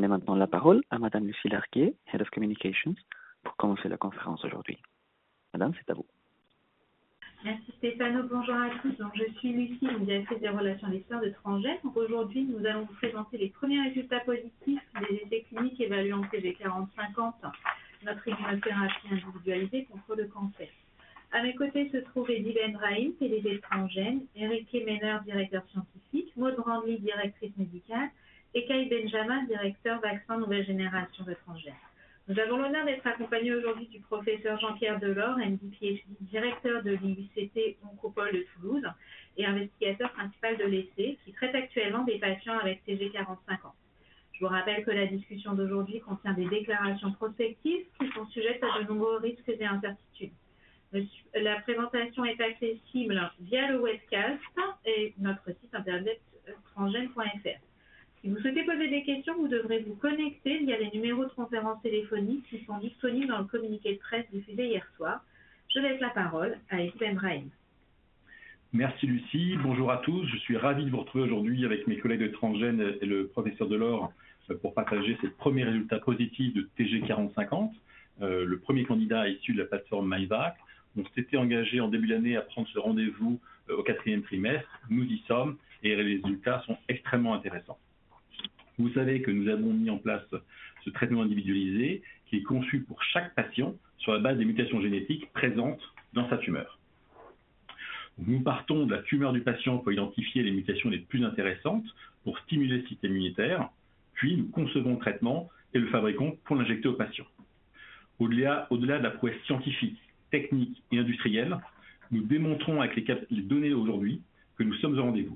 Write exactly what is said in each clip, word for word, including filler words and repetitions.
donner maintenant la parole à Madame Lucie Larguet, Head of Communications, pour commencer la conférence aujourd'hui. Madame, c'est à vous. Merci Stéphano, bonjour à tous. Donc, je suis Lucie, directrice des relations externes de Transgène. Donc aujourd'hui, nous allons vous présenter les premiers résultats positifs des essais cliniques évaluant T G quarante cinquante, notre immunothérapie individualisée contre le cancer. À mes côtés se trouve Eddy Benrahim, P D G de Transgène, Eric Menner, directeur scientifique, Maud Brandly, directrice médicale, et Kai Benjamin, directeur vaccin nouvelle génération de Transgène. Nous avons l'honneur d'être accompagnés aujourd'hui du professeur Jean-Pierre Delors, M D P H D, directeur de l'I U C T Oncopole de Toulouse et investigateur principal de l'essai, qui traite actuellement des patients avec T G quarante cinquante. Je vous rappelle que la discussion d'aujourd'hui contient des déclarations prospectives qui sont sujettes à de nombreux risques et incertitudes. La présentation est accessible via le webcast et notre site internet transgène point F R. Si vous souhaitez poser des questions, vous devrez vous connecter via les numéros de conférence téléphonique qui sont disponibles dans le communiqué de presse diffusé hier soir. Je laisse la parole à Eddy Benrahim. Merci Lucie, bonjour à tous. Je suis ravi de vous retrouver aujourd'hui avec mes collègues de Transgène et le professeur Delors pour partager ces premiers résultats positifs de T G quarante cinquante, euh, le premier candidat issu de la plateforme MyVac. On s'était engagé en début d'année à prendre ce rendez-vous euh, au quatrième trimestre. Nous y sommes et les résultats sont extrêmement intéressants. Vous savez que nous avons mis en place ce traitement individualisé qui est conçu pour chaque patient sur la base des mutations génétiques présentes dans sa tumeur. Nous partons de la tumeur du patient pour identifier les mutations les plus intéressantes pour stimuler le système immunitaire, puis nous concevons le traitement et le fabriquons pour l'injecter au patient. Au-delà, au-delà de la prouesse scientifique, technique et industrielle, nous démontrons avec les, cap- les données aujourd'hui que nous sommes au rendez-vous.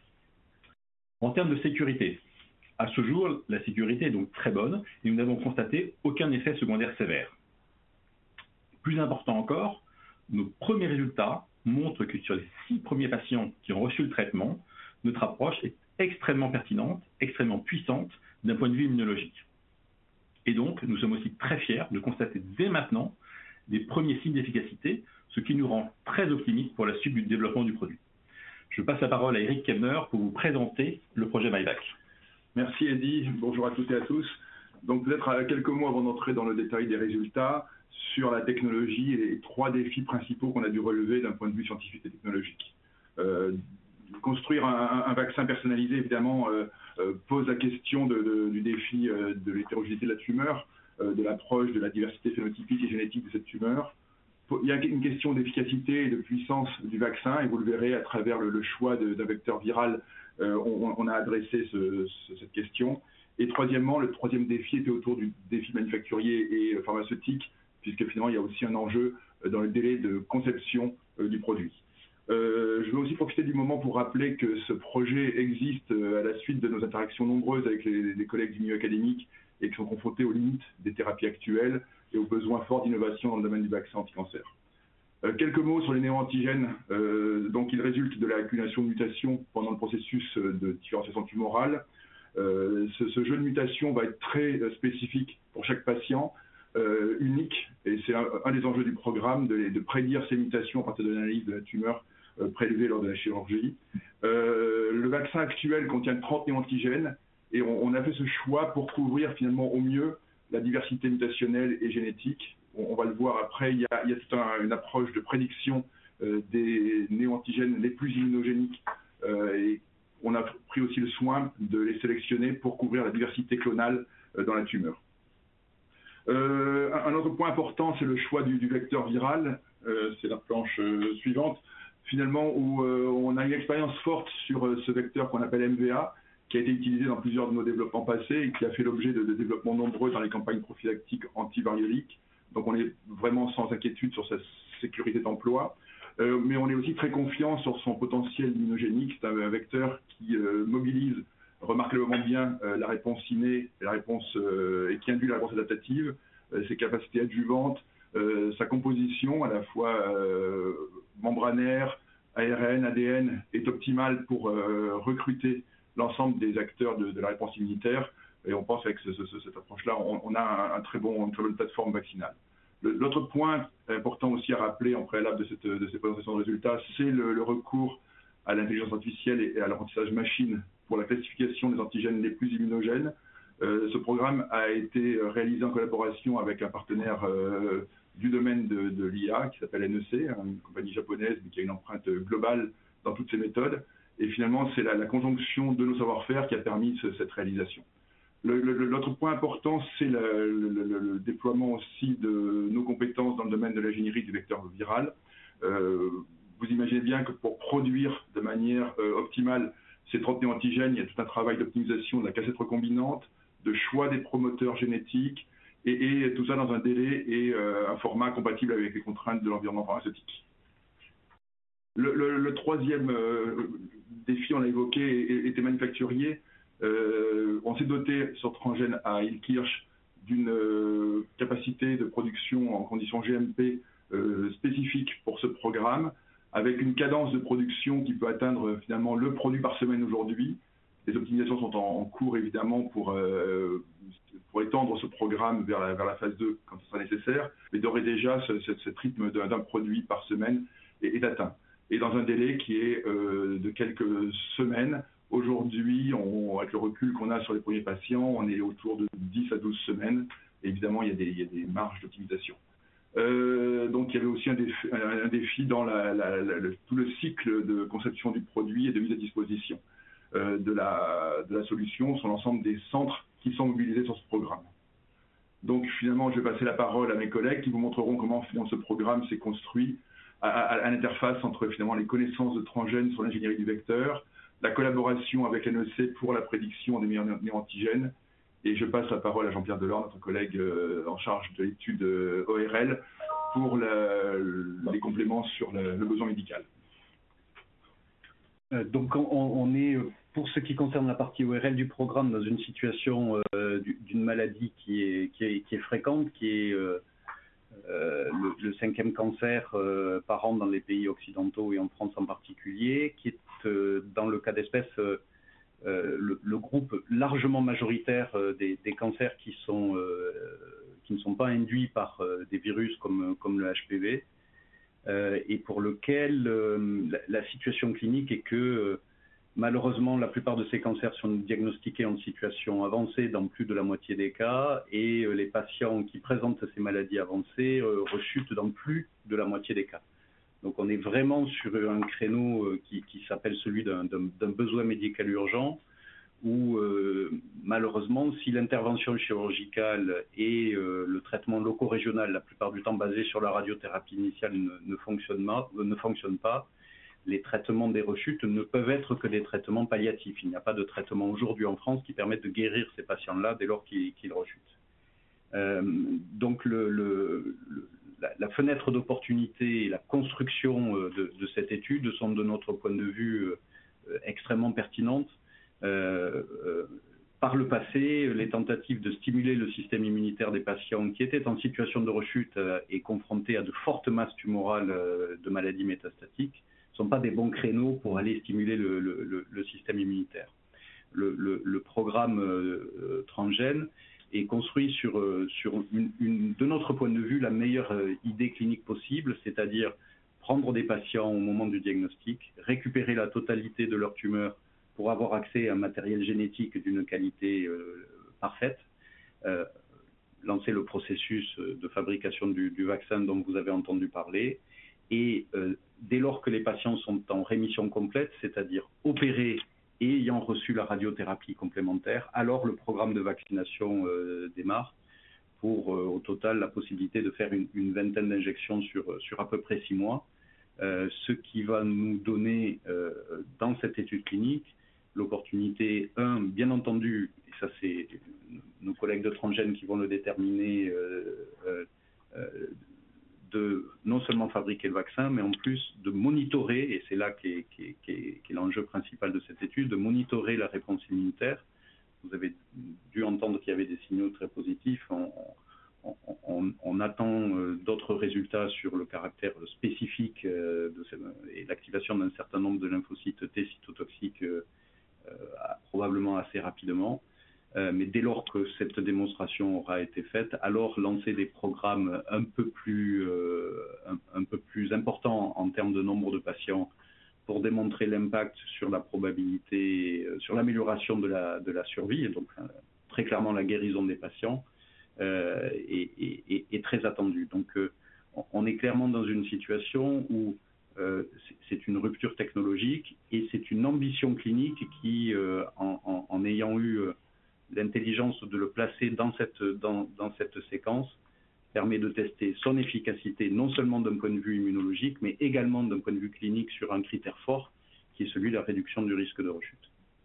En termes de sécurité, à ce jour, la sécurité est donc très bonne et nous n'avons constaté aucun effet secondaire sévère. Plus important encore, nos premiers résultats montrent que sur les six premiers patients qui ont reçu le traitement, notre approche est extrêmement pertinente, extrêmement puissante d'un point de vue immunologique. Et donc, nous sommes aussi très fiers de constater dès maintenant des premiers signes d'efficacité, ce qui nous rend très optimistes pour la suite du développement du produit. Je passe la parole à Eric Kemner pour vous présenter le projet MyVac. Merci Eddy, bonjour à toutes et à tous. Donc peut-être quelques mots avant d'entrer dans le détail des résultats sur la technologie et les trois défis principaux qu'on a dû relever d'un point de vue scientifique et technologique. Euh, construire un, un vaccin personnalisé, évidemment, euh, euh, pose la question de, de, du défi euh, de l'hétérogénéité de la tumeur, euh, de l'approche de la diversité phénotypique et génétique de cette tumeur. Il y a une question d'efficacité et de puissance du vaccin, et vous le verrez à travers le, le choix d'un vecteur viral. Euh, on, on a adressé ce, ce, cette question. Et troisièmement, le troisième défi était autour du défi manufacturier et euh, pharmaceutique, puisque finalement, il y a aussi un enjeu euh, dans le délai de conception euh, du produit. Euh, je veux aussi profiter du moment pour rappeler que ce projet existe euh, à la suite de nos interactions nombreuses avec les, les collègues du milieu académique et qui sont confrontés aux limites des thérapies actuelles et aux besoins forts d'innovation dans le domaine du vaccin anti-cancer. Euh, quelques mots sur les néo-antigènes. Euh, donc, ils résultent de l'accumulation de mutations pendant le processus de différenciation tumorale. Euh, ce, ce jeu de mutations va être très euh, spécifique pour chaque patient, euh, unique, et c'est un, un des enjeux du programme de, de prédire ces mutations à partir de l'analyse de la tumeur euh, prélevée lors de la chirurgie. Euh, le vaccin actuel contient trente néo-antigènes et on, on a fait ce choix pour couvrir finalement au mieux la diversité mutationnelle et génétique. On va le voir après, il y a, il y a toute un, une approche de prédiction euh, des néo-antigènes les plus immunogéniques euh, et on a pris aussi le soin de les sélectionner pour couvrir la diversité clonale euh, dans la tumeur. Euh, un autre point important, c'est le choix du, du vecteur viral. Euh, c'est la planche euh, suivante, finalement, où euh, on a une expérience forte sur euh, ce vecteur qu'on appelle M V A, qui a été utilisé dans plusieurs de nos développements passés et qui a fait l'objet de, de développements nombreux dans les campagnes prophylactiques antivarioliques. Donc on est vraiment sans inquiétude sur sa sécurité d'emploi, euh, mais on est aussi très confiant sur son potentiel immunogénique. C'est un, un vecteur qui euh, mobilise remarquablement bien euh, la réponse innée la réponse, euh, et qui induit la réponse adaptative, euh, ses capacités adjuvantes, euh, sa composition à la fois euh, membranaire, A R N, A D N est optimale pour euh, recruter l'ensemble des acteurs de, de la réponse immunitaire. Et on pense qu'avec ce, ce, cette approche-là, on, on a un, un très bon, une très bonne plateforme vaccinale. L'autre point important aussi à rappeler en préalable de, cette, de ces présentations de résultats, c'est le, le recours à l'intelligence artificielle et à l'apprentissage machine pour la classification des antigènes les plus immunogènes. Euh, ce programme a été réalisé en collaboration avec un partenaire euh, du domaine de, de l'I A qui s'appelle N E C, une compagnie japonaise mais qui a une empreinte globale dans toutes ses méthodes. Et finalement, c'est la, la conjonction de nos savoir-faire qui a permis ce, cette réalisation. L'autre point important, c'est le, le, le, le déploiement aussi de nos compétences dans le domaine de l'ingénierie du vecteur viral. Euh, vous imaginez bien que pour produire de manière euh, optimale ces trente néo-antigènes, il y a tout un travail d'optimisation de la cassette recombinante, de choix des promoteurs génétiques, et, et tout ça dans un délai et euh, un format compatible avec les contraintes de l'environnement pharmaceutique. Le, le, le troisième euh, défi, on l'a évoqué, était manufacturier. Euh, on s'est doté sur Transgène à Illkirch d'une euh, capacité de production en conditions G M P euh, spécifique pour ce programme, avec une cadence de production qui peut atteindre finalement le produit par semaine aujourd'hui. Les optimisations sont en, en cours évidemment pour, euh, pour étendre ce programme vers la, vers la phase deux quand ce sera nécessaire, mais d'ores et déjà ce, ce, ce rythme d'un produit par semaine est, est atteint. Et dans un délai qui est euh, de quelques semaines. Aujourd'hui, avec le recul qu'on a sur les premiers patients, on est autour de dix à douze semaines. Et évidemment, il y a des, il y a des marges d'optimisation. Euh, donc, il y avait aussi un défi, un défi dans la, la, la, le, tout le cycle de conception du produit et de mise à disposition euh, de, la, de la solution sur l'ensemble des centres qui sont mobilisés sur ce programme. Donc, finalement, je vais passer la parole à mes collègues qui vous montreront comment finalement, ce programme s'est construit à, à, à l'interface entre finalement les connaissances de Transgène sur l'ingénierie du vecteur, la collaboration avec N E C pour la prédiction des meilleurs néo-antigènes. Et je passe la parole à Jean-Pierre Delors, notre collègue euh, en charge de l'étude euh, O R L, pour la, les compléments sur le, le besoin médical. Euh, donc on, on est, pour ce qui concerne la partie O R L du programme, dans une situation euh, d'une maladie qui est, qui, est, qui est fréquente, qui est euh, euh, le, le cinquième cancer euh, par an dans les pays occidentaux et en France en particulier, qui est euh, dans le cas d'espèce euh, euh, le, le groupe largement majoritaire euh, des, des cancers qui, sont, euh, qui ne sont pas induits par euh, des virus comme, comme le H P V, euh, et pour lequel euh, la, la situation clinique est que euh, malheureusement la plupart de ces cancers sont diagnostiqués en situation avancée dans plus de la moitié des cas, et euh, les patients qui présentent ces maladies avancées euh, rechutent dans plus de la moitié des cas. Donc on est vraiment sur un créneau qui, qui s'appelle celui d'un besoin médical urgent, où euh, malheureusement, si l'intervention chirurgicale et euh, le traitement loco-régional, la plupart du temps basé sur la radiothérapie initiale, ne, ne, fonctionnent pas, ne fonctionnent pas, les traitements des rechutes ne peuvent être que des traitements palliatifs. Il n'y a pas de traitement aujourd'hui en France qui permette de guérir ces patients-là dès lors qu'ils qu'ils rechutent. Euh, donc le, le, le La, la fenêtre d'opportunité et la construction de, de cette étude sont de notre point de vue euh, extrêmement pertinentes. Euh, euh, par le passé, les tentatives de stimuler le système immunitaire des patients qui étaient en situation de rechute euh, et confrontés à de fortes masses tumorales euh, de maladies métastatiques ne sont pas des bons créneaux pour aller stimuler le, le, le, le système immunitaire. Le, le, le programme euh, Transgène est construit sur, sur une, une, de notre point de vue, la meilleure idée clinique possible, c'est-à-dire prendre des patients au moment du diagnostic, récupérer la totalité de leur tumeur pour avoir accès à un matériel génétique d'une qualité euh, parfaite, euh, lancer le processus de fabrication du, du vaccin dont vous avez entendu parler, et euh, dès lors que les patients sont en rémission complète, c'est-à-dire opérés et ayant reçu la radiothérapie complémentaire, alors le programme de vaccination euh, démarre pour euh, au total la possibilité de faire une, une vingtaine d'injections sur, sur à peu près six mois, euh, ce qui va nous donner euh, dans cette étude clinique l'opportunité, un, bien entendu, et ça c'est nos collègues de Transgène qui vont le déterminer, euh, euh, euh, de non seulement fabriquer le vaccin, mais en plus de monitorer, et c'est là qu'est qu'est, qu'est, qu'est l'enjeu principal de cette étude, de monitorer la réponse immunitaire. Vous avez dû entendre qu'il y avait des signaux très positifs. On, on, on, on attend d'autres résultats sur le caractère spécifique de cette, et l'activation d'un certain nombre de lymphocytes T cytotoxiques euh, probablement assez rapidement. Euh, mais dès lors que cette démonstration aura été faite, alors lancer des programmes un peu plus, euh, un, un peu plus importants en termes de nombre de patients pour démontrer l'impact sur la probabilité, euh, sur l'amélioration de la, de la survie, et donc euh, très clairement la guérison des patients euh, est, est, est très attendue. Donc euh, on est clairement dans une situation où euh, c'est une rupture technologique et c'est une ambition clinique qui, euh, en, en, en ayant eu euh, l'intelligence de le placer dans cette, dans, dans cette séquence, permet de tester son efficacité non seulement d'un point de vue immunologique, mais également d'un point de vue clinique sur un critère fort, qui est celui de la réduction du risque de rechute.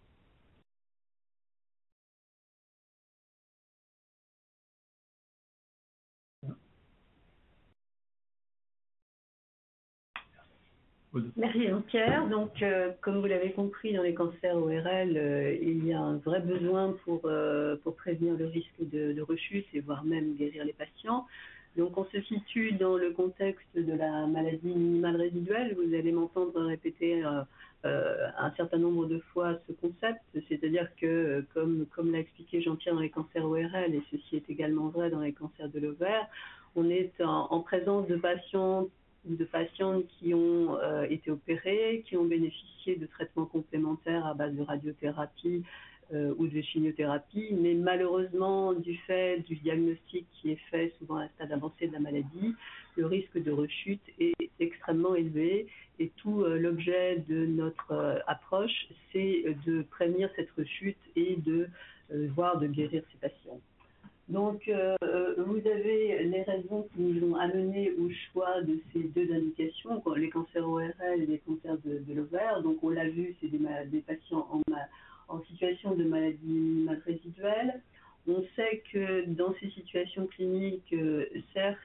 Merci Jean-Pierre. Donc, euh, comme vous l'avez compris, dans les cancers O R L, euh, il y a un vrai besoin pour, euh, pour prévenir le risque de, de rechute et voire même guérir les patients. Donc, on se situe dans le contexte de la maladie minimale résiduelle. Vous allez m'entendre répéter euh, euh, un certain nombre de fois ce concept, c'est-à-dire que, comme, comme l'a expliqué Jean-Pierre dans les cancers O R L, et ceci est également vrai dans les cancers de l'ovaire, on est en, en présence de patients ou de patientes qui ont euh, été opérés, qui ont bénéficié de traitements complémentaires à base de radiothérapie euh, ou de chimiothérapie, mais malheureusement, du fait du diagnostic qui est fait souvent à un stade avancé de la maladie, le risque de rechute est extrêmement élevé et tout euh, l'objet de notre euh, approche, c'est de prévenir cette rechute et de euh, voir de guérir ces patients. Donc, euh, vous avez les raisons qui nous ont amenés au choix de ces deux indications, les cancers O R L et les cancers de, de l'ovaire. Donc, on l'a vu, c'est des, des patients en, en situation de maladie minimale résiduelle. On sait que dans ces situations cliniques, euh, certes,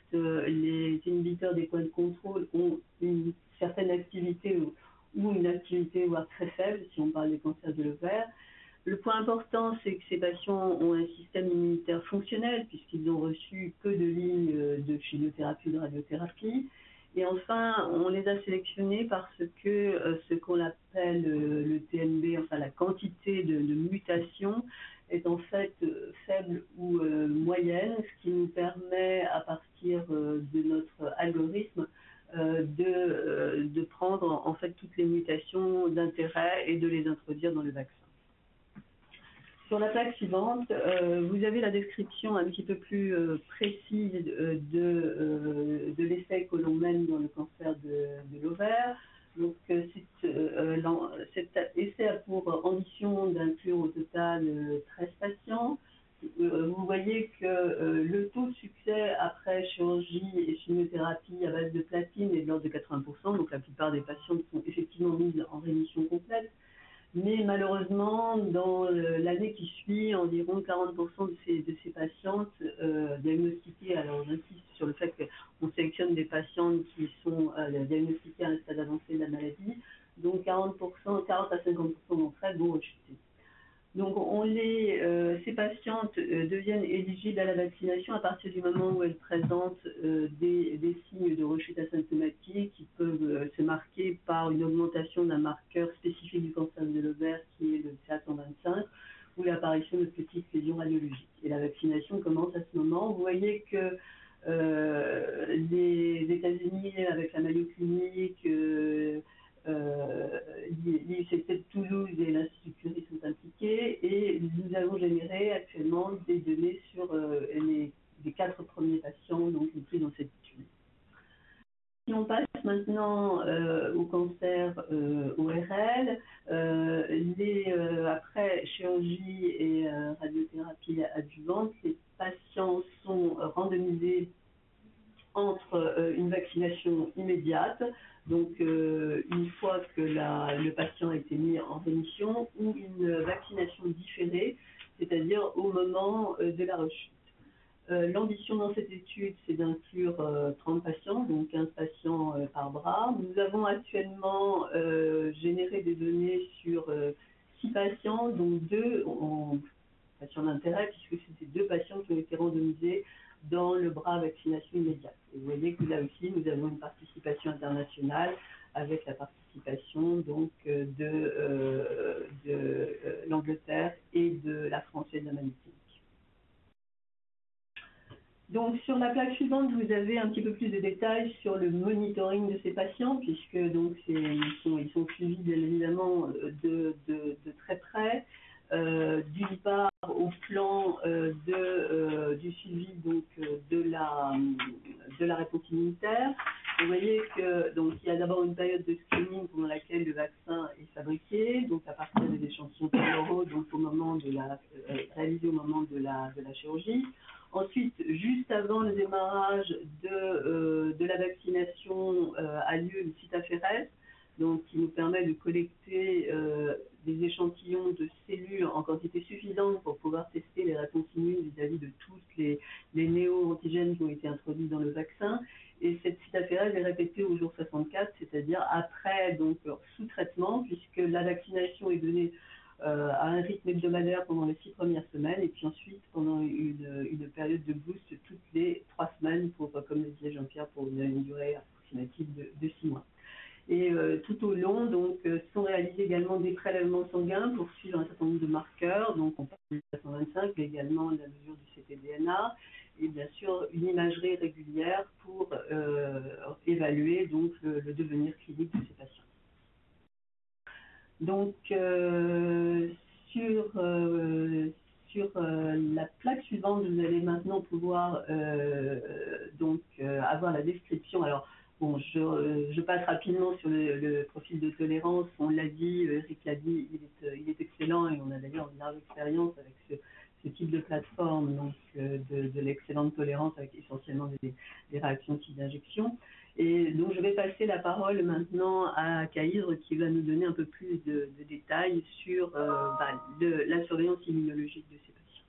les inhibiteurs des points de contrôle ont une certaine activité ou, ou une activité voire très faible, si on parle des cancers de l'ovaire. Le point important, c'est que ces patients ont un système immunitaire fonctionnel puisqu'ils n'ont reçu que de lignes de chimiothérapie ou de radiothérapie. Et enfin, on les a sélectionnés parce que euh, ce qu'on appelle euh, le T N B, enfin la quantité de, de mutations, est en fait euh, faible ou euh, moyenne, ce qui nous permet, à partir euh, de notre algorithme, euh, de, euh, de prendre en fait toutes les mutations d'intérêt et de les introduire dans le vaccin. Sur la plaque suivante, euh, vous avez la description un petit peu plus euh, précise de, euh, de l'essai que l'on mène dans le cancer de, de l'ovaire. Donc, euh, euh, cet essai a pour ambition d'inclure au total euh, treize patients. Euh, vous voyez que euh, le taux de succès après chirurgie et chimiothérapie à base de platine est de l'ordre de quatre-vingts pour cent. Donc, la plupart des patients sont effectivement mis en rémission complète. Mais malheureusement, dans l'année qui suit, environ quarante pour cent de ces, de ces patientes euh, diagnostiquées, alors j'insiste sur le fait qu'on sélectionne des patientes qui sont euh, diagnostiquées à un stade avancé de la maladie, donc quarante pour cent, quarante à cinquante pour cent d'entre elles vont rechuter. Donc on les, euh, ces patientes euh, deviennent éligibles à la vaccination à partir du moment où elles présentent euh, des, des signes de rechute asymptomatique qui peuvent euh, se marquer par une augmentation d'un marqueur spécifique du cancer de l'ovaire qui est le C A cent vingt-cinq ou l'apparition de petites lésions radiologiques. Et la vaccination commence à ce moment. Vous voyez que euh, les États-Unis avec la Mayo Clinique, euh, Euh, l'I C T de Toulouse et l'Institut Curie sont impliqués et nous avons généré actuellement des données sur euh, les, les quatre premiers patients donc inclus dans cette étude. Si on passe maintenant euh, au cancer euh, O R L, euh, les, euh, après chirurgie et euh, radiothérapie adjuvante, les patients sont randomisés entre euh, une vaccination immédiate, donc euh, une fois que la, le patient a été mis en rémission, ou une vaccination différée, c'est-à-dire au moment euh, de la rechute. Euh, L'ambition dans cette étude, c'est d'inclure euh, trente patients, donc quinze patients euh, par bras. Nous avons actuellement euh, généré des données sur euh, six patients, dont deux en patients d'intérêt, puisque c'était deux patients qui ont été randomisés dans le bras vaccination immédiate. Et vous voyez que là aussi, nous avons une participation internationale avec la participation donc de, euh, de euh, l'Angleterre et de la France et de la Martinique. Donc sur la plaque suivante, vous avez un petit peu plus de détails sur le monitoring de ces patients, puisque donc ils sont, ils sont suivis bien évidemment de, de, de très près. euh, d'une part au plan euh, de, euh, du suivi donc, de, la, de la réponse immunitaire. Vous voyez que donc il y a d'abord une période de screening pendant laquelle le vaccin est fabriqué, donc à partir des échantillons pleuraux, donc au moment de la euh, réalisé au moment de la, de la chirurgie. Ensuite, juste avant le démarrage de, euh, de la vaccination, euh, a lieu une cytaphérèse, donc qui nous permet de collecter euh, des échantillons de cellules en quantité suffisante pour pouvoir tester les réponses immunes vis-à-vis de tous les, les néo-antigènes qui ont été introduits dans le vaccin. Et cette cytaphérèse est répétée au jour soixante-quatre, c'est-à-dire après, donc sous traitement, puisque la vaccination est donnée euh, à un rythme hebdomadaire pendant les six premières semaines, et puis ensuite pendant une, une période de boost toutes les trois semaines, pour, comme le disait Jean-Pierre, pour une, une durée approximative de, de six mois. Et euh, tout au long, donc, euh, sont réalisés également des prélèvements sanguins pour suivre un certain nombre de marqueurs. Donc, on parle du cent vingt-cinq, mais également de la mesure du C T D N A, et bien sûr une imagerie régulière pour euh, évaluer donc le, le devenir clinique de ces patients. Donc, euh, sur euh, sur euh, la plaque suivante, vous allez maintenant pouvoir euh, donc euh, avoir la description. Alors, bon, je, je passe rapidement sur le, le profil de tolérance. On l'a dit, Eric l'a dit, il est, il est excellent et on a d'ailleurs une large expérience avec ce, ce type de plateforme, donc euh, de, de l'excellente tolérance avec essentiellement des, des réactions type d'injection. Et donc je vais passer la parole maintenant à Kaïdre qui va nous donner un peu plus de, de détails sur euh, bah, de, la surveillance immunologique de ces patients.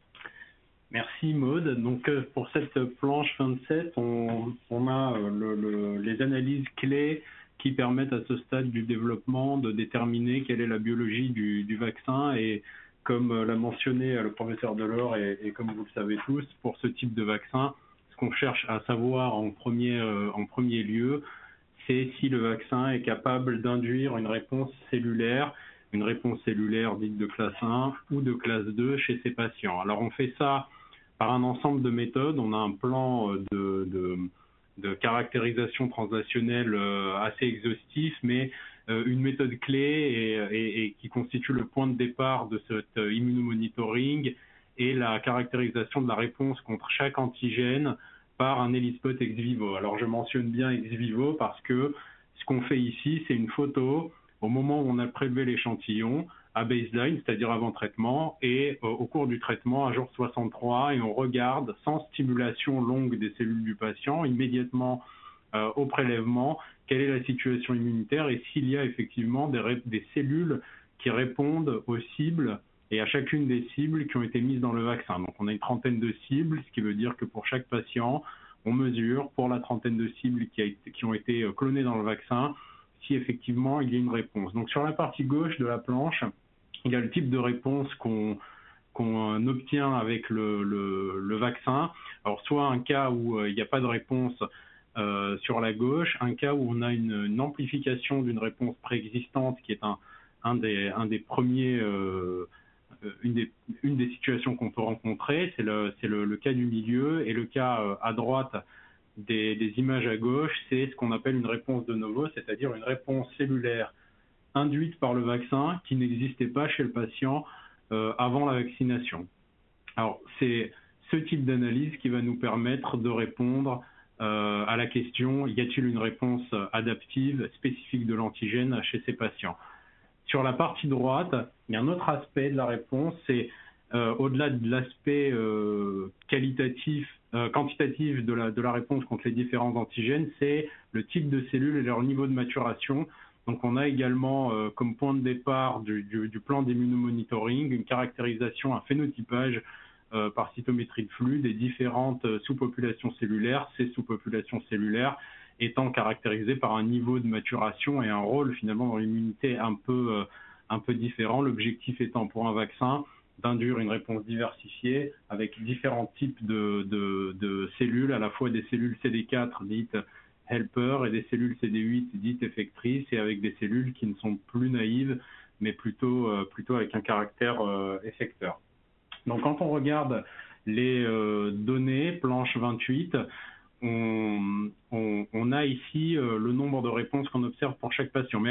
Merci Maude. Donc euh, pour cette planche vingt-sept, on, on a euh, le, le, les analyses clés qui permettent à ce stade du développement de déterminer quelle est la biologie du, du vaccin. Et comme euh, l'a mentionné euh, le professeur Delors et, et comme vous le savez tous, pour ce type de vaccin, ce qu'on cherche à savoir en premier, euh, en premier lieu, c'est si le vaccin est capable d'induire une réponse cellulaire, une réponse cellulaire dite de classe un ou de classe deux chez ces patients. Alors on fait ça par un ensemble de méthodes. On a un plan de, de, de caractérisation translationnelle assez exhaustif, mais une méthode clé et, et, et qui constitue le point de départ de cet immunomonitoring et la caractérisation de la réponse contre chaque antigène par un ELISpot ex vivo. Alors je mentionne bien ex vivo parce que ce qu'on fait ici, c'est une photo au moment où on a prélevé l'échantillon à baseline, c'est-à-dire avant traitement, et euh, au cours du traitement à jour soixante-trois, et on regarde sans stimulation longue des cellules du patient, immédiatement euh, au prélèvement, quelle est la situation immunitaire et s'il y a effectivement des, des cellules qui répondent aux cibles et à chacune des cibles qui ont été mises dans le vaccin. Donc on a une trentaine de cibles, ce qui veut dire que pour chaque patient, on mesure pour la trentaine de cibles qui, a été, qui ont été clonées dans le vaccin, si effectivement il y a une réponse. Donc sur la partie gauche de la planche, il y a le type de réponse qu'on qu'on obtient avec le, le, le vaccin. Alors soit un cas où euh, il n'y a pas de réponse euh, sur la gauche, un cas où on a une, une amplification d'une réponse préexistante qui est un, un, des, un des premiers... Euh, Une des, une des situations qu'on peut rencontrer, c'est le, c'est le, le cas du milieu, et le cas euh, à droite des, des images à gauche, c'est ce qu'on appelle une réponse de novo, c'est-à-dire une réponse cellulaire induite par le vaccin qui n'existait pas chez le patient euh, avant la vaccination. Alors, c'est ce type d'analyse qui va nous permettre de répondre euh, à la question, y a-t-il une réponse adaptive spécifique de l'antigène chez ces patients ? Sur la partie droite, il y a un autre aspect de la réponse, c'est euh, au-delà de l'aspect euh, qualitatif, euh, quantitatif de la, de la réponse contre les différents antigènes, c'est le type de cellules et leur niveau de maturation. Donc on a également euh, comme point de départ du, du, du plan d'immunomonitoring une caractérisation, un phénotypage euh, par cytométrie de flux des différentes sous-populations cellulaires, ces sous-populations cellulaires étant caractérisé par un niveau de maturation et un rôle finalement dans l'immunité un peu, euh, un peu différent. L'objectif étant pour un vaccin d'induire une réponse diversifiée avec différents types de, de, de cellules, à la fois des cellules C D quatre dites helper et des cellules C D huit dites effectrices, et avec des cellules qui ne sont plus naïves mais plutôt, euh, plutôt avec un caractère euh, effecteur. Donc quand on regarde les euh, données, planche vingt-huit, On, on, on a ici euh, le nombre de réponses qu'on observe pour chaque patient. Mais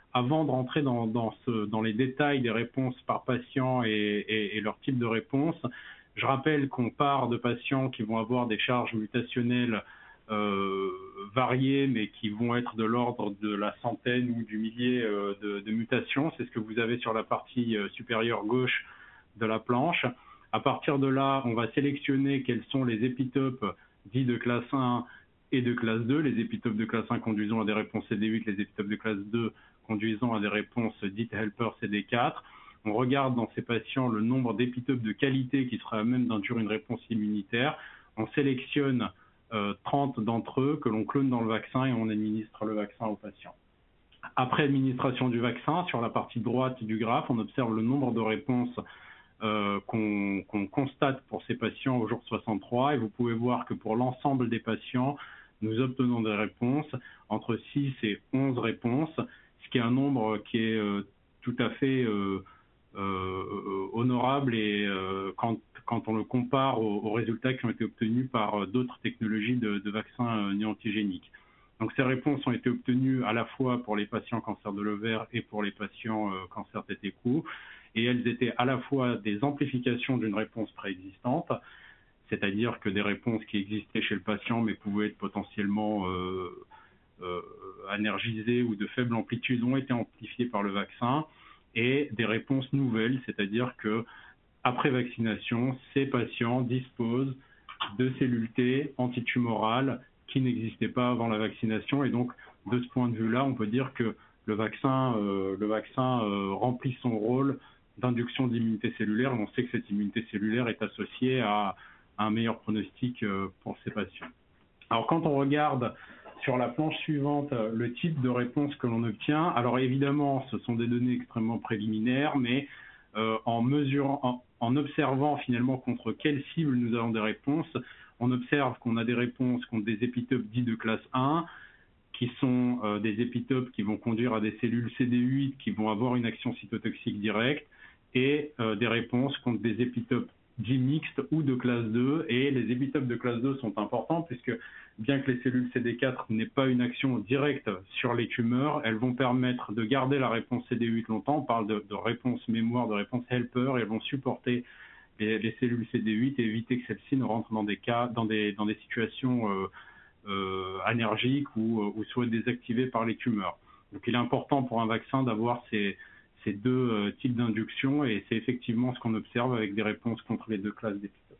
Avant de rentrer dans, dans, ce, dans les détails des réponses par patient et, et, et leur type de réponse, je rappelle qu'on part de patients qui vont avoir des charges mutationnelles euh, variées, mais qui vont être de l'ordre de la centaine ou du millier euh, de, de mutations. C'est ce que vous avez sur la partie euh, supérieure gauche de la planche. À partir de là, on va sélectionner quels sont les épitopes dits de classe un et de classe deux. Les épitopes de classe un conduisant à des réponses C D huit, les épitopes de classe deux conduisant à des réponses dites helper C D quatre. On regarde dans ces patients le nombre d'épitopes de qualité qui sera à même d'induire une réponse immunitaire. On sélectionne euh, trente d'entre eux que l'on clone dans le vaccin et on administre le vaccin au patient. Après administration du vaccin, sur la partie droite du graphe, on observe le nombre de réponses euh, qu'on qu'on constate pour ces patients au jour soixante-trois. Et vous pouvez voir que pour l'ensemble des patients, nous obtenons des réponses entre six et onze réponses, ce qui est un nombre qui est euh, tout à fait euh, euh, honorable et euh, quand, quand on le compare aux, aux résultats qui ont été obtenus par euh, d'autres technologies de, de vaccins euh, néantigéniques. Donc ces réponses ont été obtenues à la fois pour les patients cancer de l'ovaire et pour les patients euh, cancer tête et cou, et elles étaient à la fois des amplifications d'une réponse préexistante, c'est-à-dire que des réponses qui existaient chez le patient mais pouvaient être potentiellement euh, euh, énergisées ou de faible amplitude ont été amplifiées par le vaccin, et des réponses nouvelles, c'est-à-dire que après vaccination, ces patients disposent de cellules T antitumorales qui n'existaient pas avant la vaccination, et donc de ce point de vue-là, on peut dire que le vaccin, euh, le vaccin euh, remplit son rôle d'induction d'immunité cellulaire. On sait que cette immunité cellulaire est associée à un meilleur pronostic pour ces patients. Alors quand on regarde sur la planche suivante le type de réponse que l'on obtient, alors évidemment ce sont des données extrêmement préliminaires, mais euh, en mesurant, en, en observant finalement contre quelle cible nous avons des réponses, on observe qu'on a des réponses contre des épitopes dits de classe un, qui sont euh, des épitopes qui vont conduire à des cellules C D huit qui vont avoir une action cytotoxique directe, et euh, des réponses contre des épitopes dits mixtes ou de classe deux. Et les épitopes de classe deux sont importants puisque bien que les cellules C D quatre n'aient pas une action directe sur les tumeurs, elles vont permettre de garder la réponse C D huit longtemps. On parle de, de réponse mémoire, de réponse helper, et elles vont supporter les, les cellules C D huit et éviter que celles-ci ne rentrent dans des cas, dans des, dans des situations euh, euh, allergiques ou, ou soient désactivées par les tumeurs. Donc il est important pour un vaccin d'avoir ces ces deux euh, types d'induction, et c'est effectivement ce qu'on observe avec des réponses contre les deux classes d'épitopes.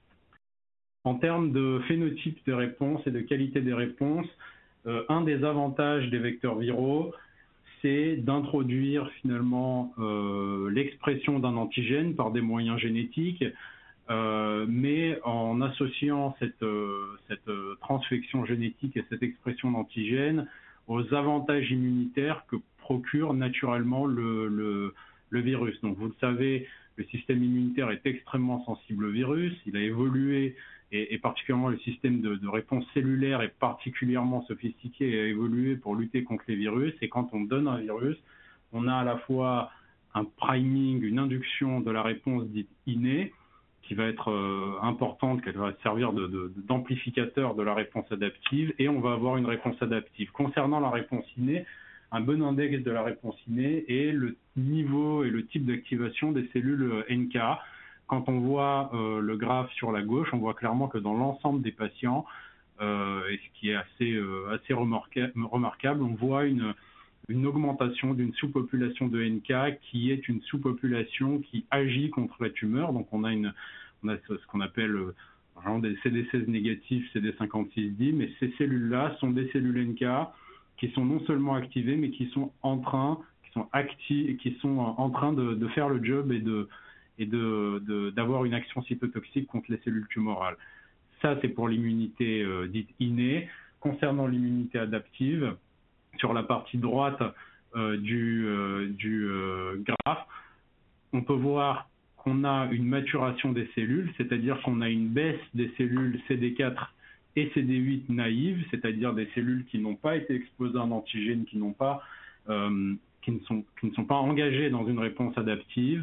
En termes de phénotype des réponses et de qualité des réponses, euh, un des avantages des vecteurs viraux, c'est d'introduire finalement euh, l'expression d'un antigène par des moyens génétiques, euh, mais en associant cette, euh, cette euh, transfection génétique et cette expression d'antigène aux avantages immunitaires que procure naturellement le, le, le virus. Donc vous le savez, le système immunitaire est extrêmement sensible au virus, il a évolué, et, et particulièrement le système de, de réponse cellulaire est particulièrement sophistiqué et a évolué pour lutter contre les virus, et quand on donne un virus, on a à la fois un priming, une induction de la réponse dite innée, qui va être euh, importante, qu'elle va servir de, de, d'amplificateur de la réponse adaptive, et on va avoir une réponse adaptive. Concernant la réponse innée, un bon index de la réponse innée est le niveau et le type d'activation des cellules N K. Quand on voit euh, le graphe sur la gauche, on voit clairement que dans l'ensemble des patients, euh, et ce qui est assez, euh, assez remarquable, remarquable, on voit une, une augmentation d'une sous-population de N K qui est une sous-population qui agit contre la tumeur. Donc on a, une, on a ce qu'on appelle euh, genre des C D seize négatifs, C D cinquante-six D, mais ces cellules-là sont des cellules N K qui sont non seulement activées, mais qui sont en train, qui sont actifs, qui sont en train de, de faire le job et de et de, de, d'avoir une action cytotoxique contre les cellules tumorales. Ça, c'est pour l'immunité euh, dite innée. Concernant l'immunité adaptive, sur la partie droite euh, du, euh, du euh, graphe, on peut voir qu'on a une maturation des cellules, c'est-à-dire qu'on a une baisse des cellules C D quatre et C D huit naïves, c'est-à-dire des cellules qui n'ont pas été exposées à un antigène, qui n'ont pas, euh, qui ne sont, qui ne sont pas engagées dans une réponse adaptive,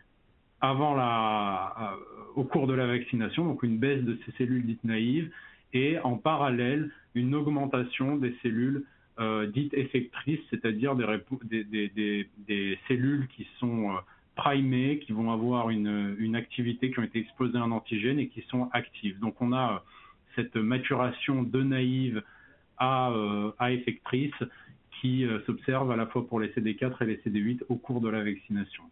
avant la, euh, au cours de la vaccination, donc une baisse de ces cellules dites naïves, et en parallèle, une augmentation des cellules euh, dites effectrices, c'est-à-dire des, des, des, des, des cellules qui sont euh, primées, qui vont avoir une, une activité, qui ont été exposées à un antigène et qui sont actives. Donc on a euh, cette maturation de naïve à, euh, à effectrice qui euh, s'observe à la fois pour les C D quatre et les C D huit au cours de la vaccination.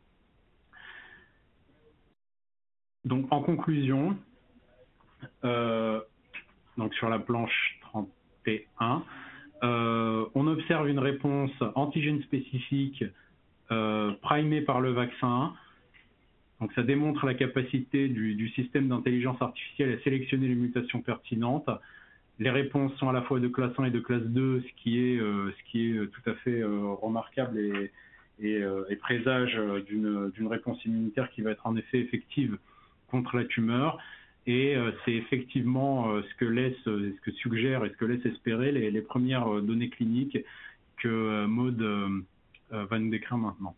Donc en conclusion, euh, donc sur la planche trente et un, euh, on observe une réponse antigène spécifique euh, primée par le vaccin. Donc ça démontre la capacité du, du système d'intelligence artificielle à sélectionner les mutations pertinentes. Les réponses sont à la fois de classe un et de classe deux, ce qui est, euh, ce qui est tout à fait euh, remarquable et, et, euh, et présage d'une d'une réponse immunitaire qui va être en effet effective contre la tumeur. Et euh, c'est effectivement euh, ce que laisse, euh, ce que suggère et ce que laisse espérer les, les premières euh, données cliniques que euh, Maud euh, euh, va nous décrire maintenant.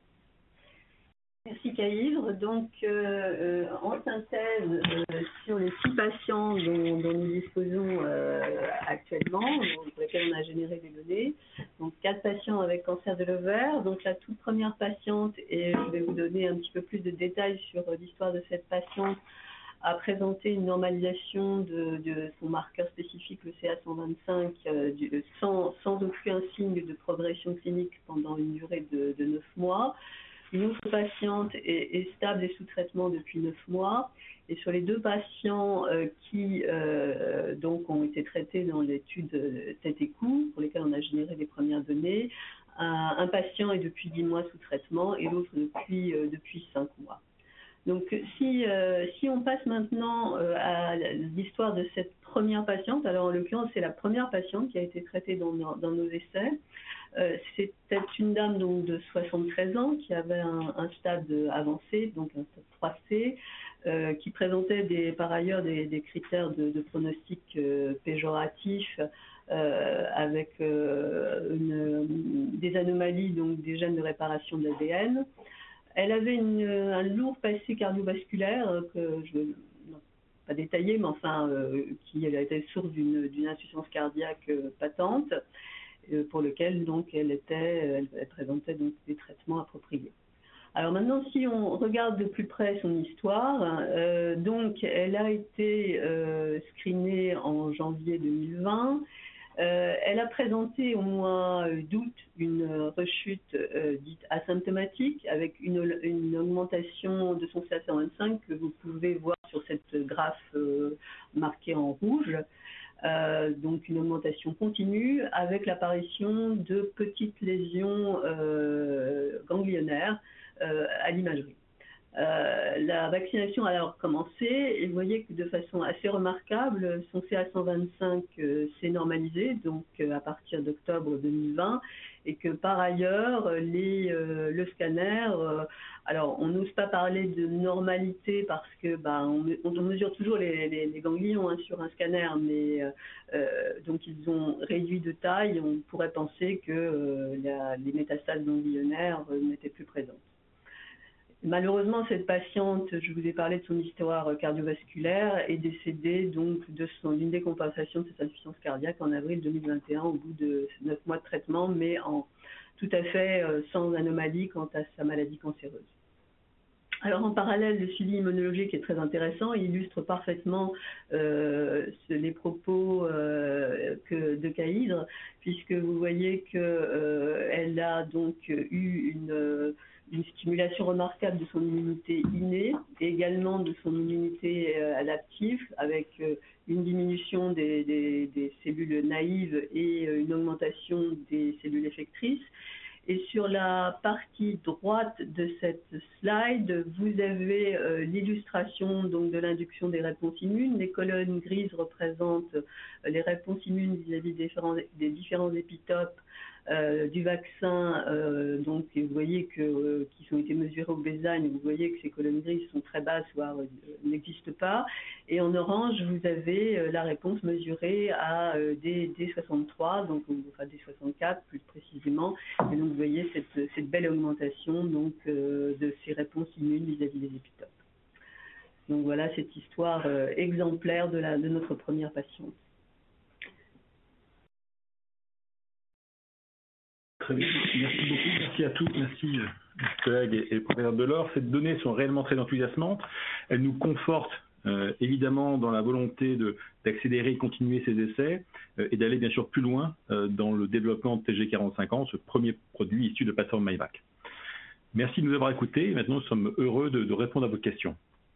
Merci Caïdre. Donc, euh, en synthèse, euh, sur les six patients dont, dont nous disposons euh, actuellement, pour lesquels on a généré des données, donc quatre patients avec cancer de l'ovaire. Donc, la toute première patiente, et je vais vous donner un petit peu plus de détails sur l'histoire de cette patiente, a présenté une normalisation de, de son marqueur spécifique, le C A cent vingt-cinq, euh, du, sans, sans aucun signe de progression clinique pendant une durée de, de neuf mois. Une autre patiente est, est stable et sous traitement depuis neuf mois. Et sur les deux patients euh, qui euh, donc ont été traités dans l'étude tête et cou, pour lesquels on a généré les premières données, un, un patient est depuis dix mois sous traitement et l'autre depuis, euh, depuis cinq mois. Donc, si, euh, si on passe maintenant euh, à l'histoire de cette première patiente, alors en l'occurrence, c'est la première patiente qui a été traitée dans, dans nos essais. Euh, C'était une dame donc, de soixante-treize ans qui avait un, un stade avancé, donc un stade trois C, euh, qui présentait des, par ailleurs des, des critères de, de pronostic euh, péjoratifs, euh, avec euh, une, des anomalies, donc des gènes de réparation de l'A D N. Elle avait une, un lourd passé cardiovasculaire que je ne vais pas détailler, mais enfin, euh, qui elle a été source d'une insuffisance cardiaque euh, patente, euh, pour lequel donc elle était, elle, elle présentait donc des traitements appropriés. Alors maintenant, si on regarde de plus près son histoire, euh, donc elle a été euh, screenée en janvier deux mille vingt. Euh, elle a présenté au mois d'août une rechute euh, dite asymptomatique avec une, une augmentation de son C A cent vingt-cinq que vous pouvez voir sur cette graphe euh, marquée en rouge. Euh, donc une augmentation continue avec l'apparition de petites lésions euh, ganglionnaires euh, à l'imagerie. Euh, la vaccination a alors commencé et vous voyez que de façon assez remarquable, son C A cent vingt-cinq euh, s'est normalisé donc euh, à partir d'octobre deux mille vingt et que par ailleurs les, euh, le scanner, euh, alors on n'ose pas parler de normalité parce que bah, on, on mesure toujours les, les, les ganglions hein, sur un scanner, mais euh, donc ils ont réduit de taille, on pourrait penser que euh, la, les métastases ganglionnaires euh, n'étaient plus présentes. Malheureusement, cette patiente, je vous ai parlé de son histoire cardiovasculaire, est décédée donc de son, d'une décompensation de cette insuffisance cardiaque en avril deux mille vingt et un au bout de neuf mois de traitement, mais en, tout à fait euh, sans anomalie quant à sa maladie cancéreuse. Alors en parallèle, le suivi immunologique est très intéressant, il illustre parfaitement euh, les propos euh, que, de Caïdre, puisque vous voyez qu'elle euh, a donc eu une... une stimulation remarquable de son immunité innée et également de son immunité euh, adaptive avec euh, une diminution des, des, des cellules naïves et euh, une augmentation des cellules effectrices. Et sur la partie droite de cette slide, vous avez euh, l'illustration donc de l'induction des réponses immunes. Les colonnes grises représentent euh, les réponses immunes vis-à-vis des différents, des différents épitopes Euh, du vaccin, euh, donc vous voyez que euh, qui ont été mesurés au baseline, vous voyez que ces colonnes grises sont très basses, voire euh, n'existent pas. Et en orange, vous avez euh, la réponse mesurée à euh, D soixante-trois, donc enfin D soixante-quatre plus précisément. Et donc vous voyez cette, cette belle augmentation donc euh, de ces réponses immunes vis-à-vis des épitopes. Donc voilà cette histoire euh, exemplaire de, la, de notre première patiente. Très bien, merci beaucoup, merci à tous, merci euh, collègues et, et le professeur Delors. Ces données sont réellement très enthousiasmantes. Elles nous confortent euh, évidemment dans la volonté de, d'accélérer et continuer ces essais euh, et d'aller bien sûr plus loin euh, dans le développement de T G quarante cinquante, ce premier produit issu de la plateforme MyVac. Merci de nous avoir écoutés. Maintenant, nous sommes heureux de, de répondre à vos questions.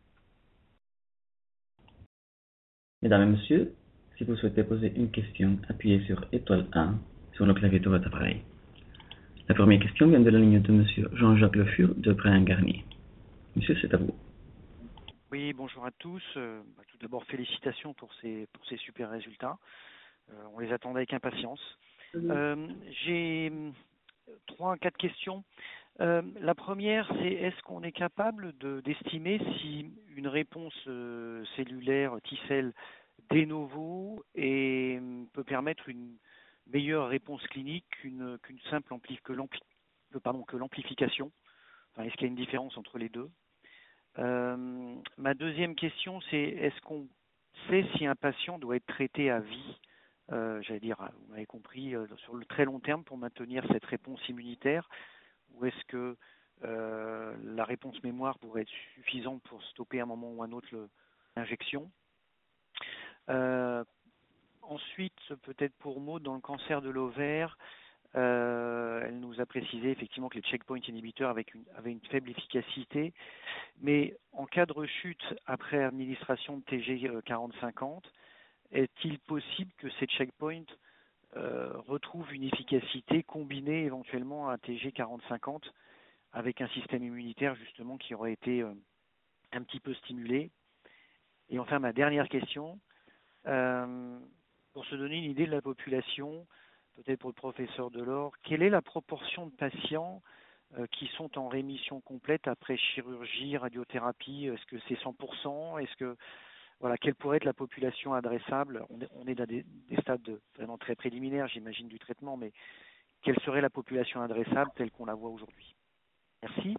Mesdames et messieurs, si vous souhaitez poser une question, appuyez sur étoile un sur le clavier de votre appareil. La première question vient de la ligne de Monsieur Jean-Jacques Le Fur de Bryan Garnier. Monsieur, c'est à vous. Oui, bonjour à tous. Euh, bah, tout d'abord, félicitations pour ces, pour ces super résultats. Euh, on les attendait avec impatience. Euh, j'ai trois, quatre questions. Euh, la première, c'est est-ce qu'on est capable de, d'estimer si une réponse euh, cellulaire T-cell de novo et peut permettre une meilleure réponse clinique qu'une, qu'une simple ampli, que, l'ampli, que, pardon, que l'amplification. Enfin, est-ce qu'il y a une différence entre les deux? euh, Ma deuxième question, c'est est-ce qu'on sait si un patient doit être traité à vie, euh, j'allais dire, vous m'avez compris, euh, sur le très long terme pour maintenir cette réponse immunitaire, ou est-ce que euh, la réponse mémoire pourrait être suffisante pour stopper à un moment ou un autre le, l'injection? euh, Ensuite, peut-être pour Maud, dans le cancer de l'ovaire, euh, elle nous a précisé effectivement que les checkpoint inhibiteurs avaient une, avaient une faible efficacité, mais en cas de rechute après administration de T G quarante cinquante, est-il possible que ces checkpoints euh, retrouvent une efficacité combinée éventuellement à T G quarante cinquante avec un système immunitaire justement qui aurait été euh, un petit peu stimulé? Et enfin, ma dernière question, euh, pour se donner une idée de la population, peut-être pour le professeur Delors, quelle est la proportion de patients euh, qui sont en rémission complète après chirurgie, radiothérapie? Est-ce que c'est cent pour cent? Est-ce que, voilà, quelle pourrait être la population adressable? On est, on est dans des, des stades de, vraiment très préliminaires, j'imagine, du traitement, mais quelle serait la population adressable telle qu'on la voit aujourd'hui? Merci.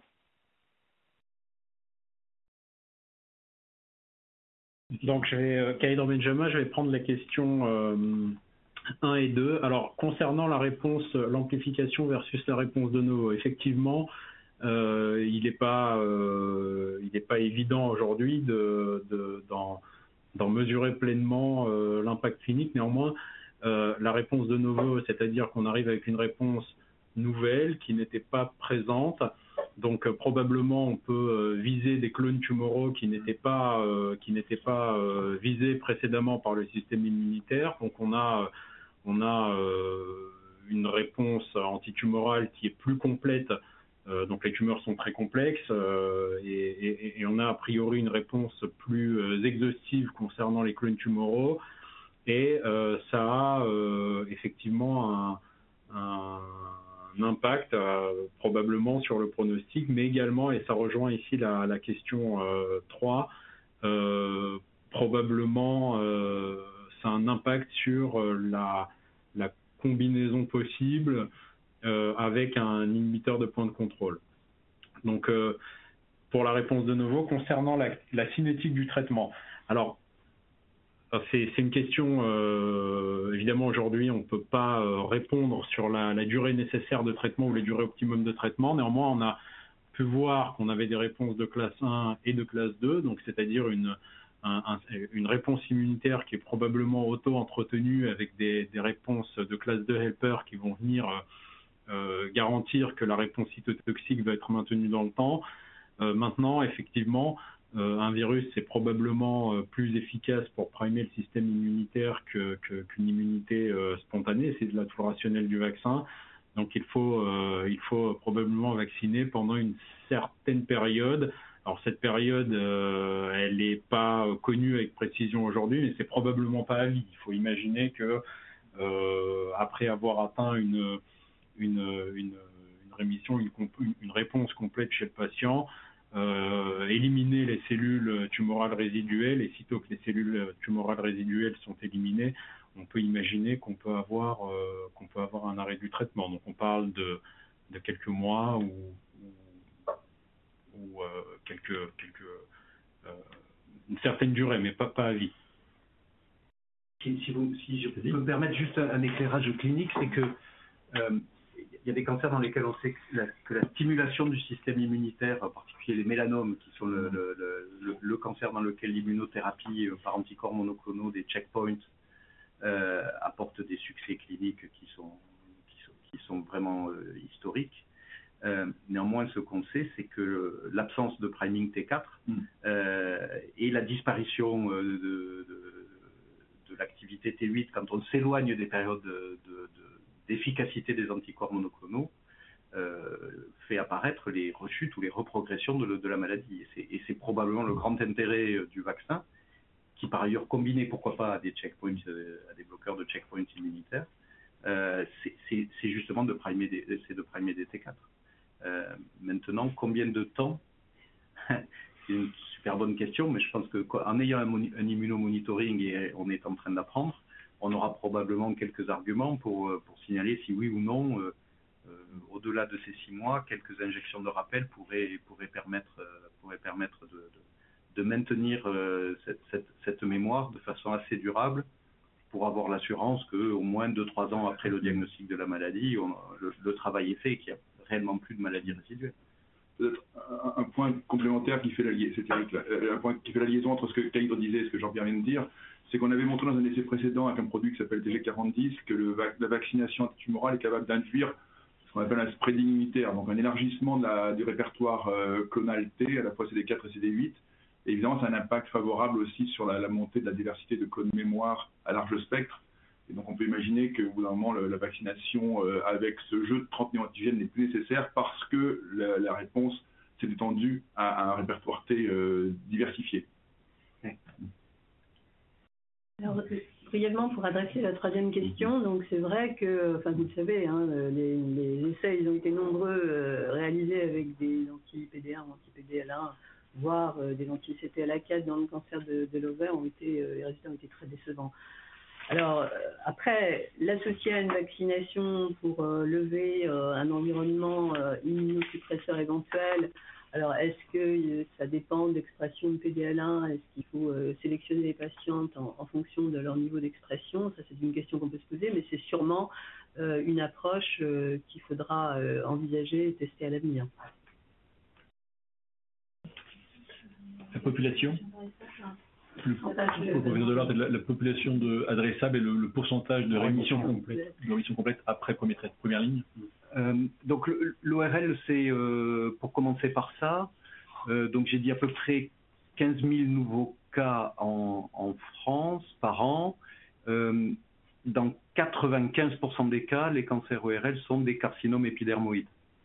Donc, je vais, euh, Khalid Benjamin, je vais prendre la question euh, un et deux. Alors, concernant la réponse, l'amplification versus la réponse de novo, effectivement, euh, il n'est pas, euh, il n'est pas évident aujourd'hui de, de, d'en, d'en mesurer pleinement euh, l'impact clinique. Néanmoins, euh, la réponse de novo, c'est-à-dire qu'on arrive avec une réponse nouvelle qui n'était pas présente. Donc euh, probablement on peut euh, viser des clones tumoraux qui n'étaient pas euh, qui n'étaient pas euh, visés précédemment par le système immunitaire. Donc on a on a euh, une réponse antitumorale qui est plus complète. Euh, donc les tumeurs sont très complexes euh, et, et, et on a a priori une réponse plus euh, exhaustive concernant les clones tumoraux. Et euh, ça a euh, effectivement un, un un impact euh, probablement sur le pronostic, mais également, et ça rejoint ici la, la question euh, trois, euh, probablement euh, ça a un impact sur euh, la, la combinaison possible euh, avec un inhibiteur de point de contrôle. Donc, euh, pour la réponse de novo, concernant la, la cinétique du traitement. Alors, C'est, c'est une question, euh, évidemment aujourd'hui on ne peut pas euh, répondre sur la, la durée nécessaire de traitement ou les durées optimum de traitement. Néanmoins on a pu voir qu'on avait des réponses de classe un et de classe deux, donc c'est-à-dire une, un, un, une réponse immunitaire qui est probablement auto-entretenue avec des, des réponses de classe deux helper qui vont venir euh, garantir que la réponse cytotoxique va être maintenue dans le temps. Euh, maintenant effectivement, Euh, un virus, c'est probablement euh, plus efficace pour primer le système immunitaire que, que, qu'une immunité euh, spontanée. C'est de la tout rationnel du vaccin. Donc, il faut, euh, il faut probablement vacciner pendant une certaine période. Alors, cette période, euh, elle n'est pas connue avec précision aujourd'hui, mais c'est probablement pas à vie. Il faut imaginer que euh, après avoir atteint une, une, une, une rémission, une, une réponse complète chez le patient, Euh, éliminer les cellules tumorales résiduelles, et sitôt que les cellules tumorales résiduelles sont éliminées, on peut imaginer qu'on peut avoir, euh, qu'on peut avoir un arrêt du traitement. Donc on parle de, de quelques mois ou, ou, ou euh, quelques, quelques, euh, une certaine durée, mais pas, pas à vie. Si, si, vous, si je peux me permettre juste un, un éclairage clinique, c'est que euh, y a des cancers dans lesquels on sait que la, que la stimulation du système immunitaire, en particulier les mélanomes, qui sont le, le, le, le cancer dans lequel l'immunothérapie par anticorps monoclonaux, des checkpoints, euh, apporte des succès cliniques qui sont, qui sont, qui sont vraiment euh, historiques. Euh, néanmoins, ce qu'on sait, c'est que l'absence de priming T quatre mm. euh, et la disparition euh, de, de, de l'activité T huit, quand on s'éloigne des périodes de, de, de, d'efficacité des anticorps monoclonaux, euh, fait apparaître les rechutes ou les reprogressions de, de la maladie. Et c'est probablement le grand intérêt du vaccin, qui par ailleurs combiné, pourquoi pas, à des checkpoints, à des bloqueurs de checkpoints immunitaires, euh, c'est justement de primer des, de primer des T quatre. Euh, maintenant, combien de temps? C'est une super bonne question, mais je pense qu'en ayant un, un immunomonitoring, et on est en train d'apprendre, on aura probablement quelques arguments pour, pour signaler si oui ou non, euh, euh, au-delà de ces six mois, quelques injections de rappel pourraient, pourraient permettre, euh, pourraient permettre de, de, de maintenir euh, cette, cette, cette mémoire de façon assez durable pour avoir l'assurance qu'au moins deux trois ans après le diagnostic de la maladie, on, le, le travail est fait et qu'il n'y a réellement plus de maladies résiduelles. Peut-être un, un point complémentaire qui fait la, un point qui fait la liaison entre ce que Caïdre disait et ce que Jean-Pierre vient de dire, c'est qu'on avait montré dans un essai précédent avec un produit qui s'appelle T G quarante-dix que le, la vaccination antitumorale est capable d'induire ce qu'on appelle un spreading immunitaire, donc un élargissement de la, du répertoire euh, clonal T, à la fois C D quatre et C D huit. Et évidemment, ça a un impact favorable aussi sur la, la montée de la diversité de codes mémoire à large spectre. Et donc, on peut imaginer qu'au bout d'un moment, le, la vaccination euh, avec ce jeu de trente néoantigènes n'est plus nécessaire parce que la, la réponse s'est étendue à, à un répertoire T euh, diversifié. Ouais. Alors, brièvement, pour adresser la troisième question, donc c'est vrai que, enfin, vous le savez, hein, les, les essais, ils ont été nombreux euh, réalisés avec des anti-P D un ou anti-P D L un, voire euh, des anti-C T L A quatre dans le cancer de, de l'ovaire, ont été, euh, les résultats ont été très décevants. Alors, euh, après, l'associer à une vaccination pour euh, lever euh, un environnement euh, immunosuppresseur éventuel, alors est-ce que euh, ça dépend de l'expression de P D L un? Est-ce qu'il faut euh, sélectionner les patientes en, en fonction de leur niveau d'expression? Ça, c'est une question qu'on peut se poser, mais c'est sûrement euh, une approche euh, qu'il faudra euh, envisager et tester à l'avenir. La population Le, le, la, la, la population de, adressable et le, le pourcentage de rémission complète, de rémission complète après première, première ligne. Euh, donc l'O R L, c'est euh, pour commencer par ça. Euh, donc j'ai dit à peu près quinze mille nouveaux cas en, en France par an. Euh, dans quatre-vingt-quinze pour cent des cas, les cancers O R L sont des carcinomes épidermoïdes.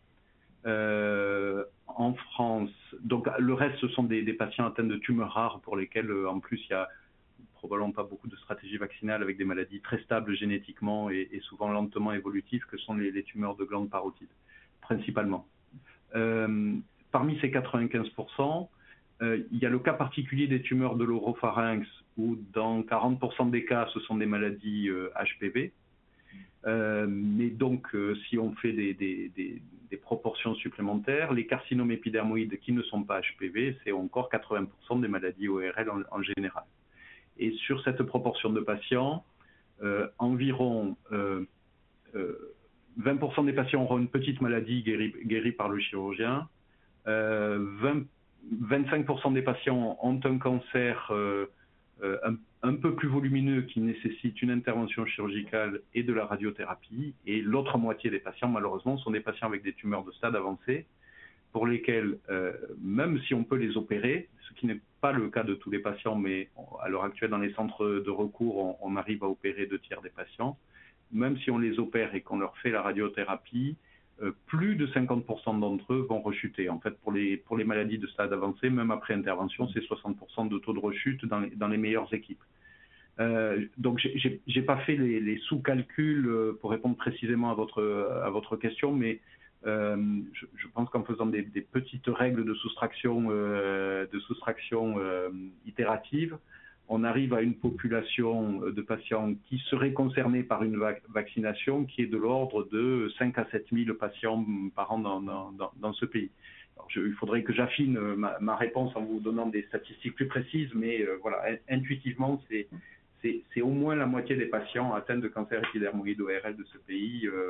Euh, en France, donc le reste ce sont des, des patients atteints de tumeurs rares pour lesquels en plus il y a probablement pas beaucoup de stratégies vaccinales avec des maladies très stables génétiquement et, et souvent lentement évolutives que sont les, les tumeurs de glande parotide principalement. Euh, parmi ces quatre-vingt-quinze pour cent, euh, il y a le cas particulier des tumeurs de l'oropharynx où dans quarante pour cent des cas ce sont des maladies euh, H P V. Euh, mais donc, euh, si on fait des, des, des, des proportions supplémentaires, les carcinomes épidermoïdes qui ne sont pas H P V, c'est encore quatre-vingts pour cent des maladies O R L en, en général. Et sur cette proportion de patients, euh, environ euh, euh, vingt pour cent des patients auront une petite maladie guérie, guérie par le chirurgien, euh, vingt, vingt-cinq pour cent des patients ont un cancer euh, euh, un un peu plus volumineux qui nécessite une intervention chirurgicale et de la radiothérapie. Et l'autre moitié des patients, malheureusement, sont des patients avec des tumeurs de stade avancé pour lesquels, euh, même si on peut les opérer, ce qui n'est pas le cas de tous les patients, mais à l'heure actuelle, dans les centres de recours, on, on arrive à opérer deux tiers des patients. Même si on les opère et qu'on leur fait la radiothérapie, euh, plus de cinquante pour cent d'entre eux vont rechuter. En fait, pour les, pour les maladies de stade avancé, même après intervention, c'est soixante pour cent de taux de rechute dans les, dans les meilleures équipes. Euh, donc, j'ai j'ai pas fait les, les sous-calculs pour répondre précisément à votre, à votre question, mais euh, je, je pense qu'en faisant des, des petites règles de soustraction, euh, de soustraction euh, itérative, on arrive à une population de patients qui seraient concernés par une vac vaccination qui est de l'ordre de cinq à sept mille patients par an dans, dans, dans, dans ce pays. Alors je, il faudrait que j'affine ma, ma réponse en vous donnant des statistiques plus précises, mais euh, voilà, intuitivement, c'est c'est au moins la moitié des patients atteints de cancer épidermoïde O R L de ce pays euh,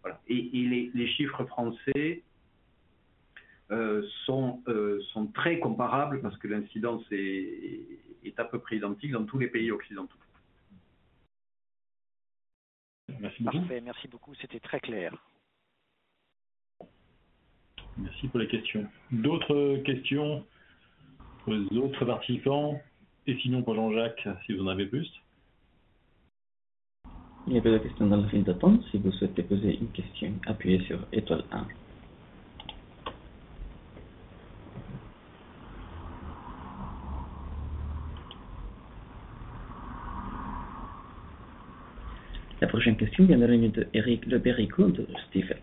Voilà. Et, et les, les chiffres français euh, sont, euh, sont très comparables parce que l'incidence est, est à peu près identique dans tous les pays occidentaux. Merci beaucoup. Parfait, merci beaucoup, c'était très clair. Merci pour les questions. D'autres questions pour les autres participants? Et sinon pour Jean-Jacques, si vous en avez plus? Il n'y a pas de questions dans le fil d'attente. Si vous souhaitez poser une question, appuyez sur étoile un. La prochaine question vient de la ligne de Eric Le Berrico de Stifel.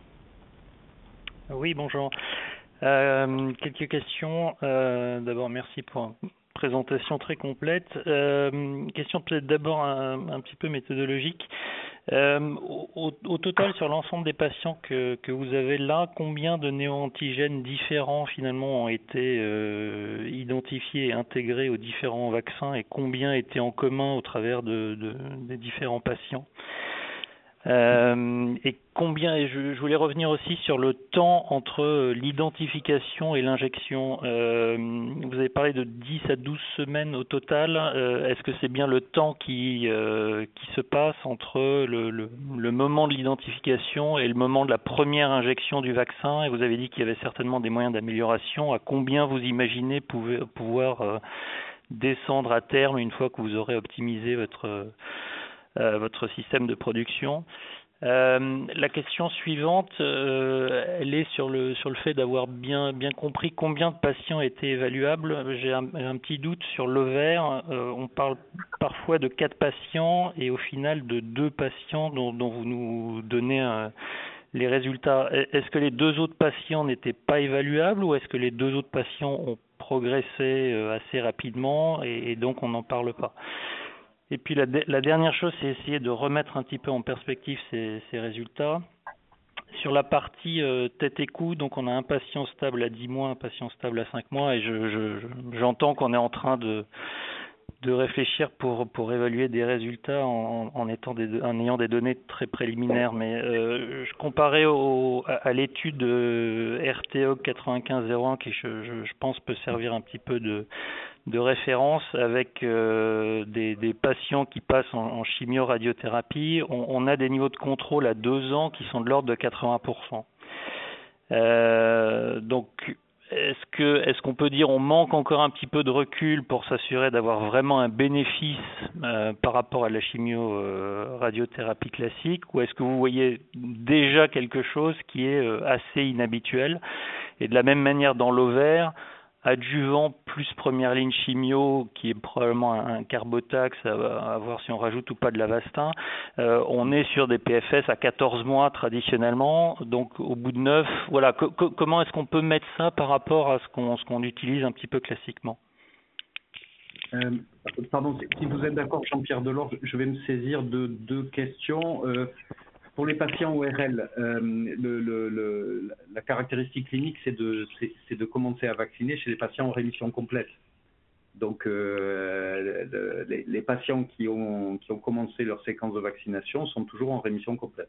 Oui, bonjour. Euh, quelques questions. Euh, D'abord, merci pour une présentation très complète. Euh, question peut-être d'abord un, un petit peu méthodologique. Euh, au, au total, sur l'ensemble des patients que, que vous avez là, combien de néoantigènes différents finalement ont été euh, identifiés et intégrés aux différents vaccins et combien étaient en commun au travers de, de, des différents patients? Euh, et combien, et je, je voulais revenir aussi sur le temps entre l'identification et l'injection. Euh, vous avez parlé de dix à douze semaines au total. Euh, est-ce que c'est bien le temps qui, euh, qui se passe entre le, le, le moment de l'identification et le moment de la première injection du vaccin? Et vous avez dit qu'il y avait certainement des moyens d'amélioration. À combien vous imaginez pouvez, pouvoir euh, descendre à terme une fois que vous aurez optimisé votre... Euh, votre système de production. Euh, la question suivante, euh, elle est sur le sur le fait d'avoir bien bien compris combien de patients étaient évaluables. J'ai un, un petit doute sur l'ovaire. Euh, on parle parfois de quatre patients et au final de deux patients dont, dont vous nous donnez un, les résultats. Est-ce que les deux autres patients n'étaient pas évaluables ou est-ce que les deux autres patients ont progressé assez rapidement et, et donc on n'en parle pas? Et puis la, la dernière chose, c'est essayer de remettre un petit peu en perspective ces, ces résultats. Sur la partie euh, tête et cou, donc on a un patient stable à dix mois, un patient stable à cinq mois, et je, je, j'entends qu'on est en train de, de réfléchir pour, pour évaluer des résultats en, en, étant des, en ayant des données très préliminaires. Mais euh, je comparais au, à, à l'étude R T O quatre-vingt-quinze zéro un qui, je, je, je pense, peut servir un petit peu de de référence avec euh, des, des patients qui passent en, en chimio-radiothérapie. On, on a des niveaux de contrôle à deux ans qui sont de l'ordre de quatre-vingts pour cent. Euh, donc, est-ce que est-ce qu'on peut dire on manque encore un petit peu de recul pour s'assurer d'avoir vraiment un bénéfice euh, par rapport à la chimio-radiothérapie classique, ou est-ce que vous voyez déjà quelque chose qui est euh, assez inhabituel? Et de la même manière dans l'ovaire, adjuvant plus première ligne chimio, qui est probablement un carbotax, à, à voir si on rajoute ou pas de l'Avastin, euh, on est sur des P F S à quatorze mois traditionnellement, donc au bout de neuf, voilà, co co comment est-ce qu'on peut mettre ça par rapport à ce qu'on ce qu'on utilise un petit peu classiquement? euh, Pardon, si vous êtes d'accord, Jean-Pierre Delors, je vais me saisir de deux questions. Euh, Pour les patients O R L, euh, le, le, le, la caractéristique clinique, c'est de, c'est de commencer à vacciner chez les patients en rémission complète. Donc, euh, le, les, les patients qui ont, qui ont commencé leur séquence de vaccination sont toujours en rémission complète.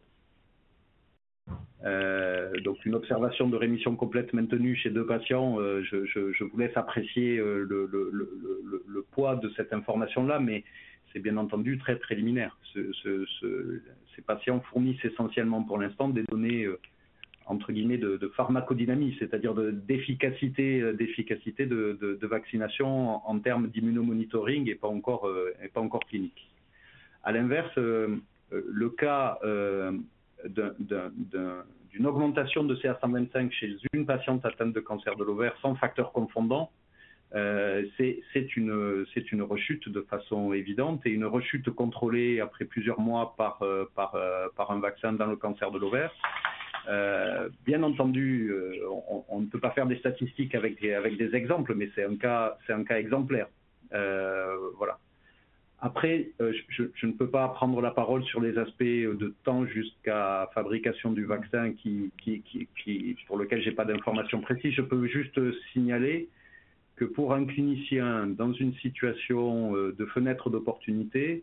Euh, donc, une observation de rémission complète maintenue chez deux patients, euh, je, je, je vous laisse apprécier euh, le, le, le, le, le poids de cette information-là, mais c'est bien entendu très préliminaire. Ce, ce, ce, ces patients fournissent essentiellement pour l'instant des données euh, entre guillemets de, de pharmacodynamie, c'est-à-dire d'efficacité de, d'efficacité de, de, de vaccination en, en termes d'immunomonitoring et pas encore euh, et pas encore clinique. À l'inverse, euh, le cas euh, d'une augmentation de C A cent vingt-cinq chez une patiente atteinte de cancer de l'ovaire sans facteur confondant, Euh, c'est une, c'est une rechute de façon évidente et une rechute contrôlée après plusieurs mois par, euh, par, euh, par un vaccin dans le cancer de l'ovaire. Euh, bien entendu, euh, on, on ne peut pas faire des statistiques avec, avec des exemples, mais c'est un cas, c'est un cas exemplaire. Euh, voilà. Après, euh, je, je ne peux pas prendre la parole sur les aspects de temps jusqu'à fabrication du vaccin qui, qui, qui, qui, pour lequel je n'ai pas d'informations précises. Je peux juste signaler que pour un clinicien dans une situation de fenêtre d'opportunité,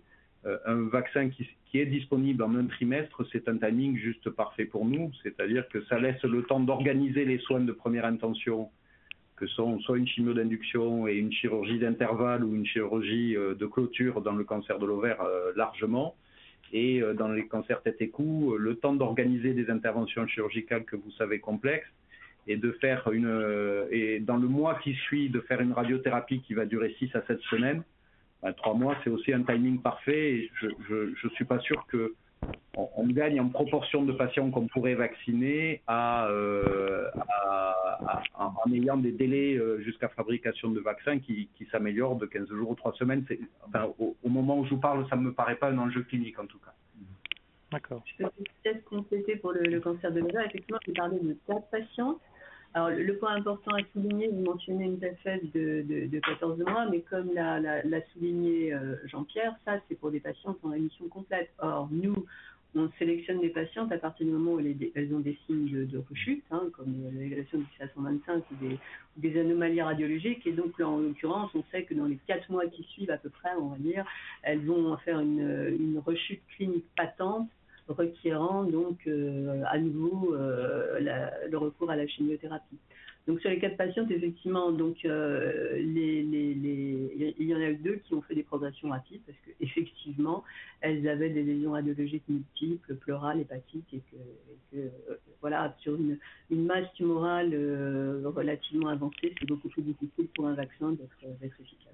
euh, un vaccin qui, qui est disponible en un trimestre, c'est un timing juste parfait pour nous, c'est-à-dire que ça laisse le temps d'organiser les soins de première intention, que sont soit une chimio d'induction et une chirurgie d'intervalle ou une chirurgie euh, de clôture dans le cancer de l'ovaire euh, largement, et euh, dans les cancers tête et cou, euh, le temps d'organiser des interventions chirurgicales que vous savez complexes, et de faire une euh, et dans le mois qui suit de faire une radiothérapie qui va durer six à sept semaines, ben, trois mois c'est aussi un timing parfait, et je je, je suis pas sûr que on, on gagne en proportion de patients qu'on pourrait vacciner à, euh, à, à en ayant des délais euh, jusqu'à fabrication de vaccins qui, qui s'améliorent de quinze jours ou trois semaines. C'est, enfin, au, au moment où je vous parle, ça ne me paraît pas un enjeu clinique en tout cas. D'accord. Je peux peut-être compléter pour le, le cancer de l'ovaire. Effectivement, j'ai parlé de quatre patients. Alors, le, le point important à souligner, vous mentionnez une P F S de, de, de quatorze mois, mais comme l'a, l'a, l'a souligné euh, Jean-Pierre, ça, c'est pour des patients qui ont la rémission complète. Or, nous, on sélectionne des patientes à partir du moment où elles, elles ont des signes de, de rechute, hein, comme l'élévation du C A cent vingt-cinq ou des, des anomalies radiologiques. Et donc, là, en l'occurrence, on sait que dans les quatre mois qui suivent à peu près, on va dire, elles vont faire une, une rechute clinique patente, requérant donc euh, à nouveau euh, la, le recours à la chimiothérapie. Donc sur les quatre patientes, effectivement, donc euh, les, les, les, il y en a eu deux qui ont fait des progressions rapides parce que effectivement, elles avaient des lésions radiologiques multiples, pleurales, hépatiques, et que, et que euh, voilà, sur une, une masse tumorale euh, relativement avancée, c'est beaucoup plus difficile pour un vaccin d'être, d'être efficace.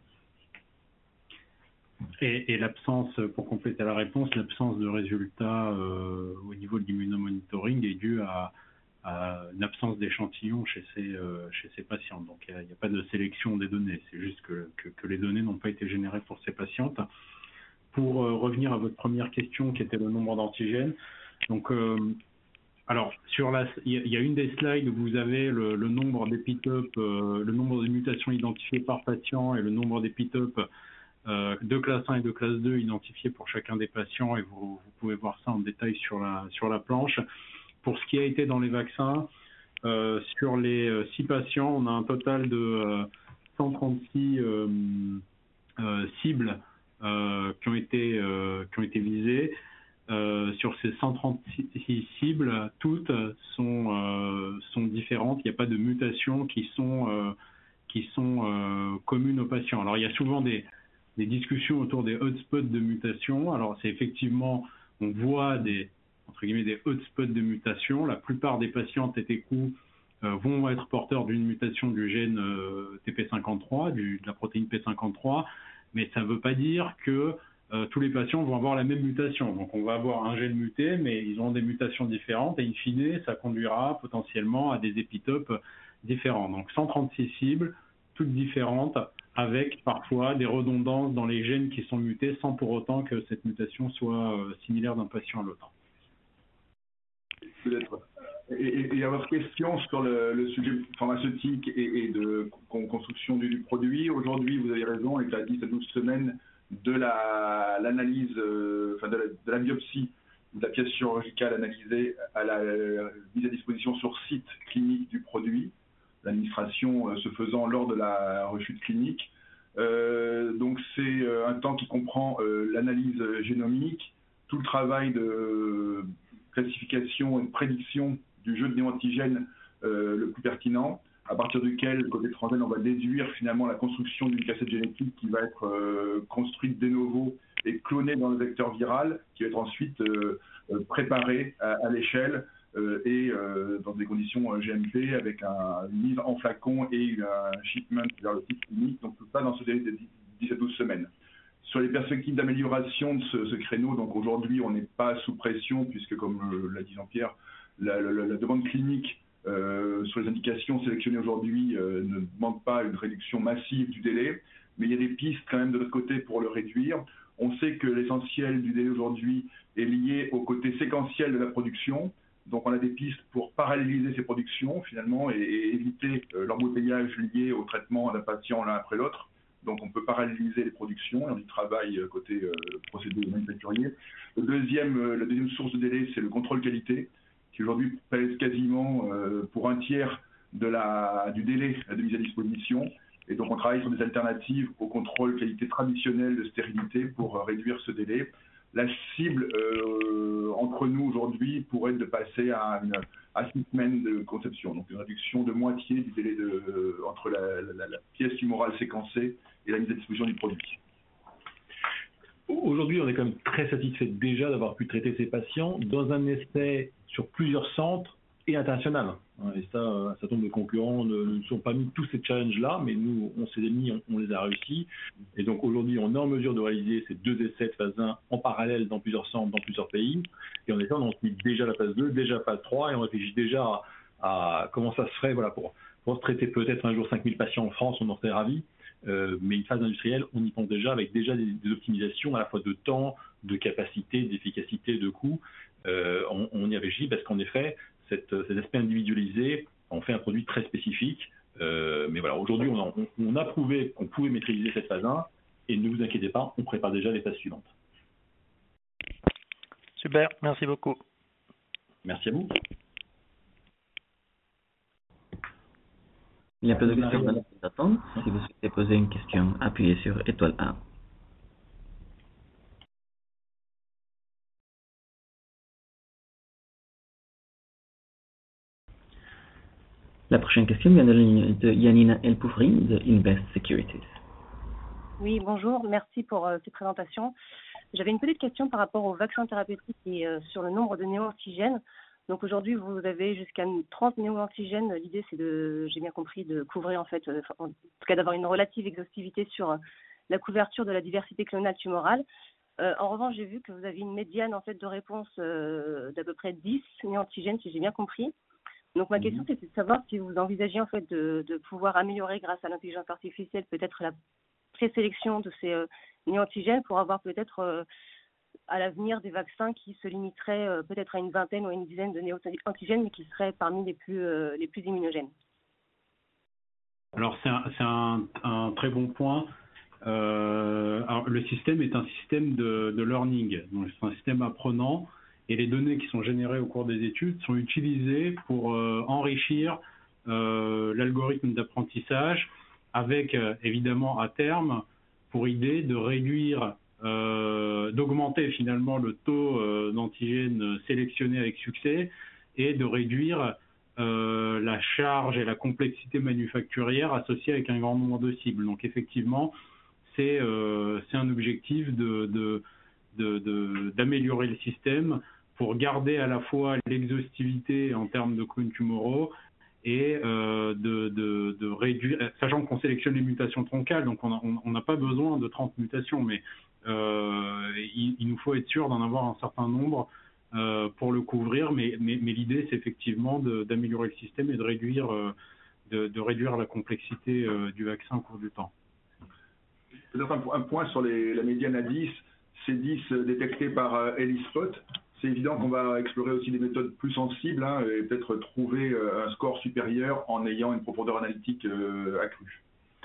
Et, et l'absence, pour compléter la réponse, l'absence de résultats euh, au niveau de l'immunomonitoring est due à, à une absence d'échantillons chez ces, euh, chez ces patients. Donc il n'y a, a pas de sélection des données, c'est juste que, que, que les données n'ont pas été générées pour ces patientes. Pour euh, revenir à votre première question qui était le nombre d'antigènes, donc euh, alors sur la, il y, y a une des slides où vous avez le, le nombre d'épitopes, euh, le nombre de mutations identifiées par patient et le nombre d'épitopes Euh, de classe un et de classe deux identifiés pour chacun des patients, et vous, vous pouvez voir ça en détail sur la, sur la planche. Pour ce qui a été dans les vaccins, euh, sur les euh, six patients, on a un total de euh, cent trente-six euh, euh, cibles euh, qui, ont été, euh, qui ont été visées. Euh, sur ces cent trente-six cibles, toutes sont, euh, sont différentes. Il n'y a pas de mutations qui sont, euh, qui sont euh, communes aux patients. Alors il y a souvent des des discussions autour des hotspots de mutation. Alors c'est effectivement, on voit des, entre guillemets, des hotspots de mutation. La plupart des patients T T Q euh, vont être porteurs d'une mutation du gène euh, T P cinquante-trois, du, de la protéine P cinquante-trois, mais ça ne veut pas dire que euh, tous les patients vont avoir la même mutation. Donc on va avoir un gène muté, mais ils ont des mutations différentes, et in fine, ça conduira potentiellement à des épitopes différents. Donc cent trente-six cibles, toutes différentes, avec parfois des redondances dans les gènes qui sont mutés sans pour autant que cette mutation soit euh, similaire d'un patient à l'autre. Peut-être. Et, et à votre question sur le, le sujet pharmaceutique et, et de construction du, du produit, aujourd'hui, vous avez raison, il est à dix à douze semaines de la, l'analyse, euh, enfin de la, de la biopsie de la pièce chirurgicale analysée à la, la mise à disposition sur site clinique du produit, l'administration euh, se faisant lors de la rechute clinique. Euh, donc c'est euh, un temps qui comprend euh, l'analyse génomique, tout le travail de classification et de prédiction du jeu de néoantigènes euh, le plus pertinent, à partir duquel, côté Transgène, on va déduire finalement la construction d'une cassette génétique qui va être euh, construite de novo et clonée dans le vecteur viral, qui va être ensuite euh, euh, préparée à, à l'échelle euh, et euh, dans des conditions euh, G M P avec un, une mise en flacon et un shipment vers le site clinique, donc tout ça dans ce délai de dix à douze semaines. Sur les perspectives d'amélioration de ce, ce créneau, donc aujourd'hui on n'est pas sous pression puisque comme euh, l'a dit Jean-Pierre, la, la, la demande clinique euh, sur les indications sélectionnées aujourd'hui euh, ne demande pas une réduction massive du délai, mais il y a des pistes quand même de notre côté pour le réduire. On sait que l'essentiel du délai aujourd'hui est lié au côté séquentiel de la production, donc on a des pistes pour paralléliser ces productions finalement et, et éviter euh, l'embouteillage lié au traitement d'un patient l'un après l'autre. Donc on peut paralléliser les productions et on y travaille côté euh, procédé manufacturier. Le deuxième, euh, la deuxième source de délai, c'est le contrôle qualité, qui aujourd'hui pèse quasiment euh, pour un tiers de la, du délai de mise à disposition. Et donc, on travaille sur des alternatives au contrôle qualité traditionnel de stérilité pour euh, réduire ce délai. La cible euh, entre nous aujourd'hui pourrait être de passer à, une, à six semaines de conception, donc une réduction de moitié du délai de, euh, entre la, la, la pièce tumorale séquencée et la mise à disposition du produit. Aujourd'hui, on est quand même très satisfait déjà d'avoir pu traiter ces patients dans un essai sur plusieurs centres et international. Et ça, un certain nombre de concurrents ne, ne sont pas mis tous ces challenges-là, mais nous, on s'est mis, on, on les a réussis. Et donc aujourd'hui, on est en mesure de réaliser ces deux essais de phase un en parallèle dans plusieurs centres, dans plusieurs pays. Et en effet, on se met déjà la phase deux, déjà phase trois, et on réfléchit déjà à, à comment ça se ferait voilà, pour, pour traiter peut-être un jour cinq mille patients en France, on en serait ravis. Euh, mais une phase industrielle, on y pense déjà avec déjà des, des optimisations à la fois de temps, de capacité, d'efficacité, de coût. Euh, on, on y réfléchit parce qu'en effet, cette, cet aspect individualisé, on fait un produit très spécifique. Euh, mais voilà, aujourd'hui, on, on, on a prouvé qu'on pouvait maîtriser cette phase un et ne vous inquiétez pas, on prépare déjà les phases suivantes. Super, merci beaucoup. Merci à vous. Il y a peu de questions dans la liste d'attente. Si vous souhaitez poser une question, appuyez sur étoile un. La prochaine question vient de la ligne de Yanina Elpoufri de Invest Securities. Oui, bonjour, merci pour euh, ces présentations. J'avais une petite question par rapport au vaccin thérapeutique et euh, sur le nombre de néo-antigènes. Donc aujourd'hui, vous avez jusqu'à trente néo-antigènes. L'idée, c'est de, j'ai bien compris, de couvrir en fait, euh, en tout cas d'avoir une relative exhaustivité sur euh, la couverture de la diversité clonale tumorale. Euh, en revanche, j'ai vu que vous avez une médiane en fait de réponse euh, d'à peu près dix néo-antigènes, si j'ai bien compris. Donc ma question, c'était de savoir si vous envisagez en fait de, de pouvoir améliorer grâce à l'intelligence artificielle peut-être la présélection de ces euh, néo-antigènes pour avoir peut-être euh, à l'avenir des vaccins qui se limiteraient euh, peut-être à une vingtaine ou à une dizaine de néo-antigènes, mais qui seraient parmi les plus, euh, les plus immunogènes. Alors c'est un, c'est un, un très bon point. Euh, alors, le système est un système de, de learning, donc c'est un système apprenant. Et les données qui sont générées au cours des études sont utilisées pour euh, enrichir euh, l'algorithme d'apprentissage avec euh, évidemment à terme pour idée de réduire, euh, d'augmenter finalement le taux euh, d'antigènes sélectionnés avec succès et de réduire euh, la charge et la complexité manufacturière associée avec un grand nombre de cibles. Donc effectivement, c'est euh, c'est un objectif de, de, de, de, d'améliorer le système pour garder à la fois l'exhaustivité en termes de clones tumoraux et euh, de, de, de réduire, sachant qu'on sélectionne les mutations troncales, donc on n'a pas besoin de trente mutations, mais euh, il, il nous faut être sûr d'en avoir un certain nombre euh, pour le couvrir, mais, mais, mais l'idée c'est effectivement d'améliorer le système et de réduire, euh, de, de réduire la complexité euh, du vaccin au cours du temps. Peut-être un, un point sur les, la médiane à dix, c'est dix détectés par euh, ELISpot. C'est évident qu'on va explorer aussi des méthodes plus sensibles hein, et peut-être trouver euh, un score supérieur en ayant une profondeur analytique euh, accrue.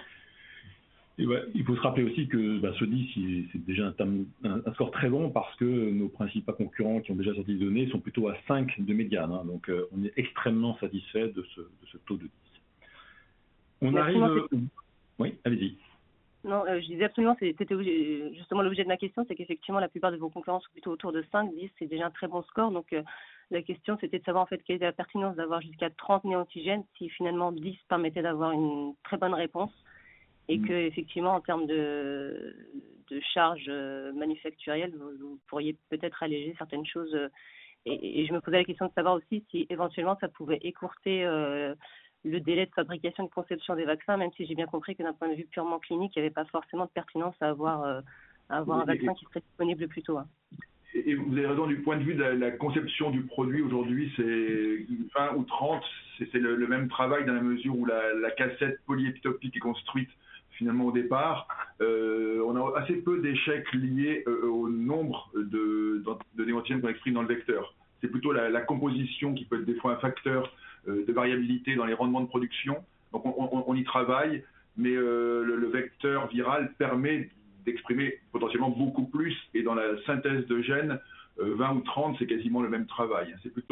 Et ouais, il faut se rappeler aussi que bah, ce dix, c'est déjà un, un, un score très bon parce que nos principaux concurrents qui ont déjà sorti des données sont plutôt à cinq de médiane. Hein, donc euh, on est extrêmement satisfait de ce, de ce taux de dix. On Merci arrive... Euh... Oui, allez-y. Non, euh, je disais absolument, c'était justement l'objet de ma question, c'est qu'effectivement la plupart de vos concurrents sont plutôt autour de cinq, dix, c'est déjà un très bon score. Donc euh, la question c'était de savoir en fait quelle était la pertinence d'avoir jusqu'à trente néo-antigènes si finalement dix permettait d'avoir une très bonne réponse et mmh. que effectivement en termes de, de charge euh, manufacturielle, vous, vous pourriez peut-être alléger certaines choses. Euh, et, et je me posais la question de savoir aussi si éventuellement ça pouvait écourter euh, le délai de fabrication et de conception des vaccins, même si j'ai bien compris que d'un point de vue purement clinique, il n'y avait pas forcément de pertinence à avoir, euh, à avoir un vaccin qui serait disponible plus tôt. Hein. Et vous avez raison, du point de vue de la, la conception du produit aujourd'hui, c'est vingt ou trente, c'est le, le même travail dans la mesure où la, la cassette polyépitopique est construite finalement au départ. Euh, on a assez peu d'échecs liés euh, au nombre de, de néo-antigènes qu'on exprime dans le vecteur. C'est plutôt la, la composition qui peut être des fois un facteur de variabilité dans les rendements de production. Donc on, on, on y travaille, mais euh, le, le vecteur viral permet d'exprimer potentiellement beaucoup plus, et dans la synthèse de gènes, euh, vingt ou trente, c'est quasiment le même travail. C'est plutôt la,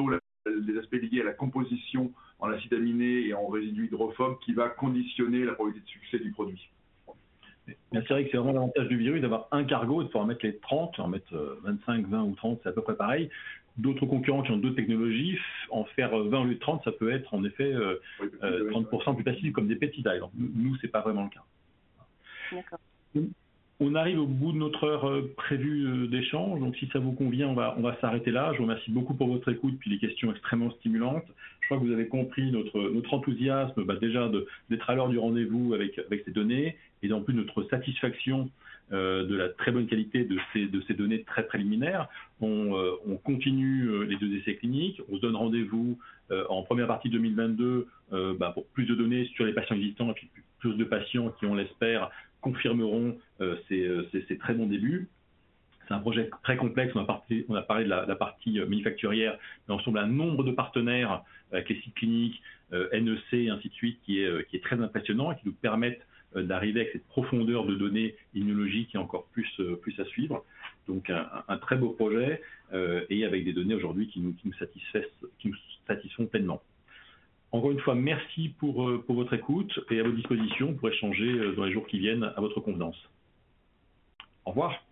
des aspects liés à la composition en acides aminés et en résidus hydrophobes qui va conditionner la probabilité de succès du produit. C'est vrai que c'est vraiment l'avantage du virus d'avoir un cargo et de pouvoir mettre les trente, en mettre vingt-cinq, vingt ou trente, c'est à peu près pareil. D'autres concurrents qui ont d'autres technologies, en faire vingt au lieu de trente, ça peut être en effet euh, oui, euh, trente pour cent plus facile comme des peptides. Donc nous, c'est pas vraiment le cas. D'accord. On arrive au bout de notre heure prévue d'échange, donc si ça vous convient, on va, on va s'arrêter là. Je vous remercie beaucoup pour votre écoute puis les questions extrêmement stimulantes. Je crois que vous avez compris notre, notre enthousiasme bah, déjà d'être à l'heure du rendez-vous avec, avec ces données et en plus notre satisfaction euh, de la très bonne qualité de ces, de ces données très préliminaires. On, euh, on continue euh, les deux essais cliniques, on se donne rendez-vous euh, en première partie deux mille vingt-deux euh, bah, pour plus de données sur les patients existants et puis plus de patients qui, on l'espère, confirmeront euh, ces, ces, ces très bons débuts. C'est un projet très complexe, on a, parlé, on a parlé de la, la partie manufacturière, mais on ressemble à un nombre de partenaires avec les sites cliniques, euh, N E C et ainsi de suite, qui est, euh, qui est très impressionnant et qui nous permettent euh, d'arriver avec cette profondeur de données immunologiques qui est encore plus, euh, plus à suivre. Donc un, un très beau projet euh, et avec des données aujourd'hui qui nous, qui, nous qui nous satisfont pleinement. Encore une fois, merci pour, pour votre écoute et à votre disposition pour échanger dans les jours qui viennent à votre convenance. Au revoir.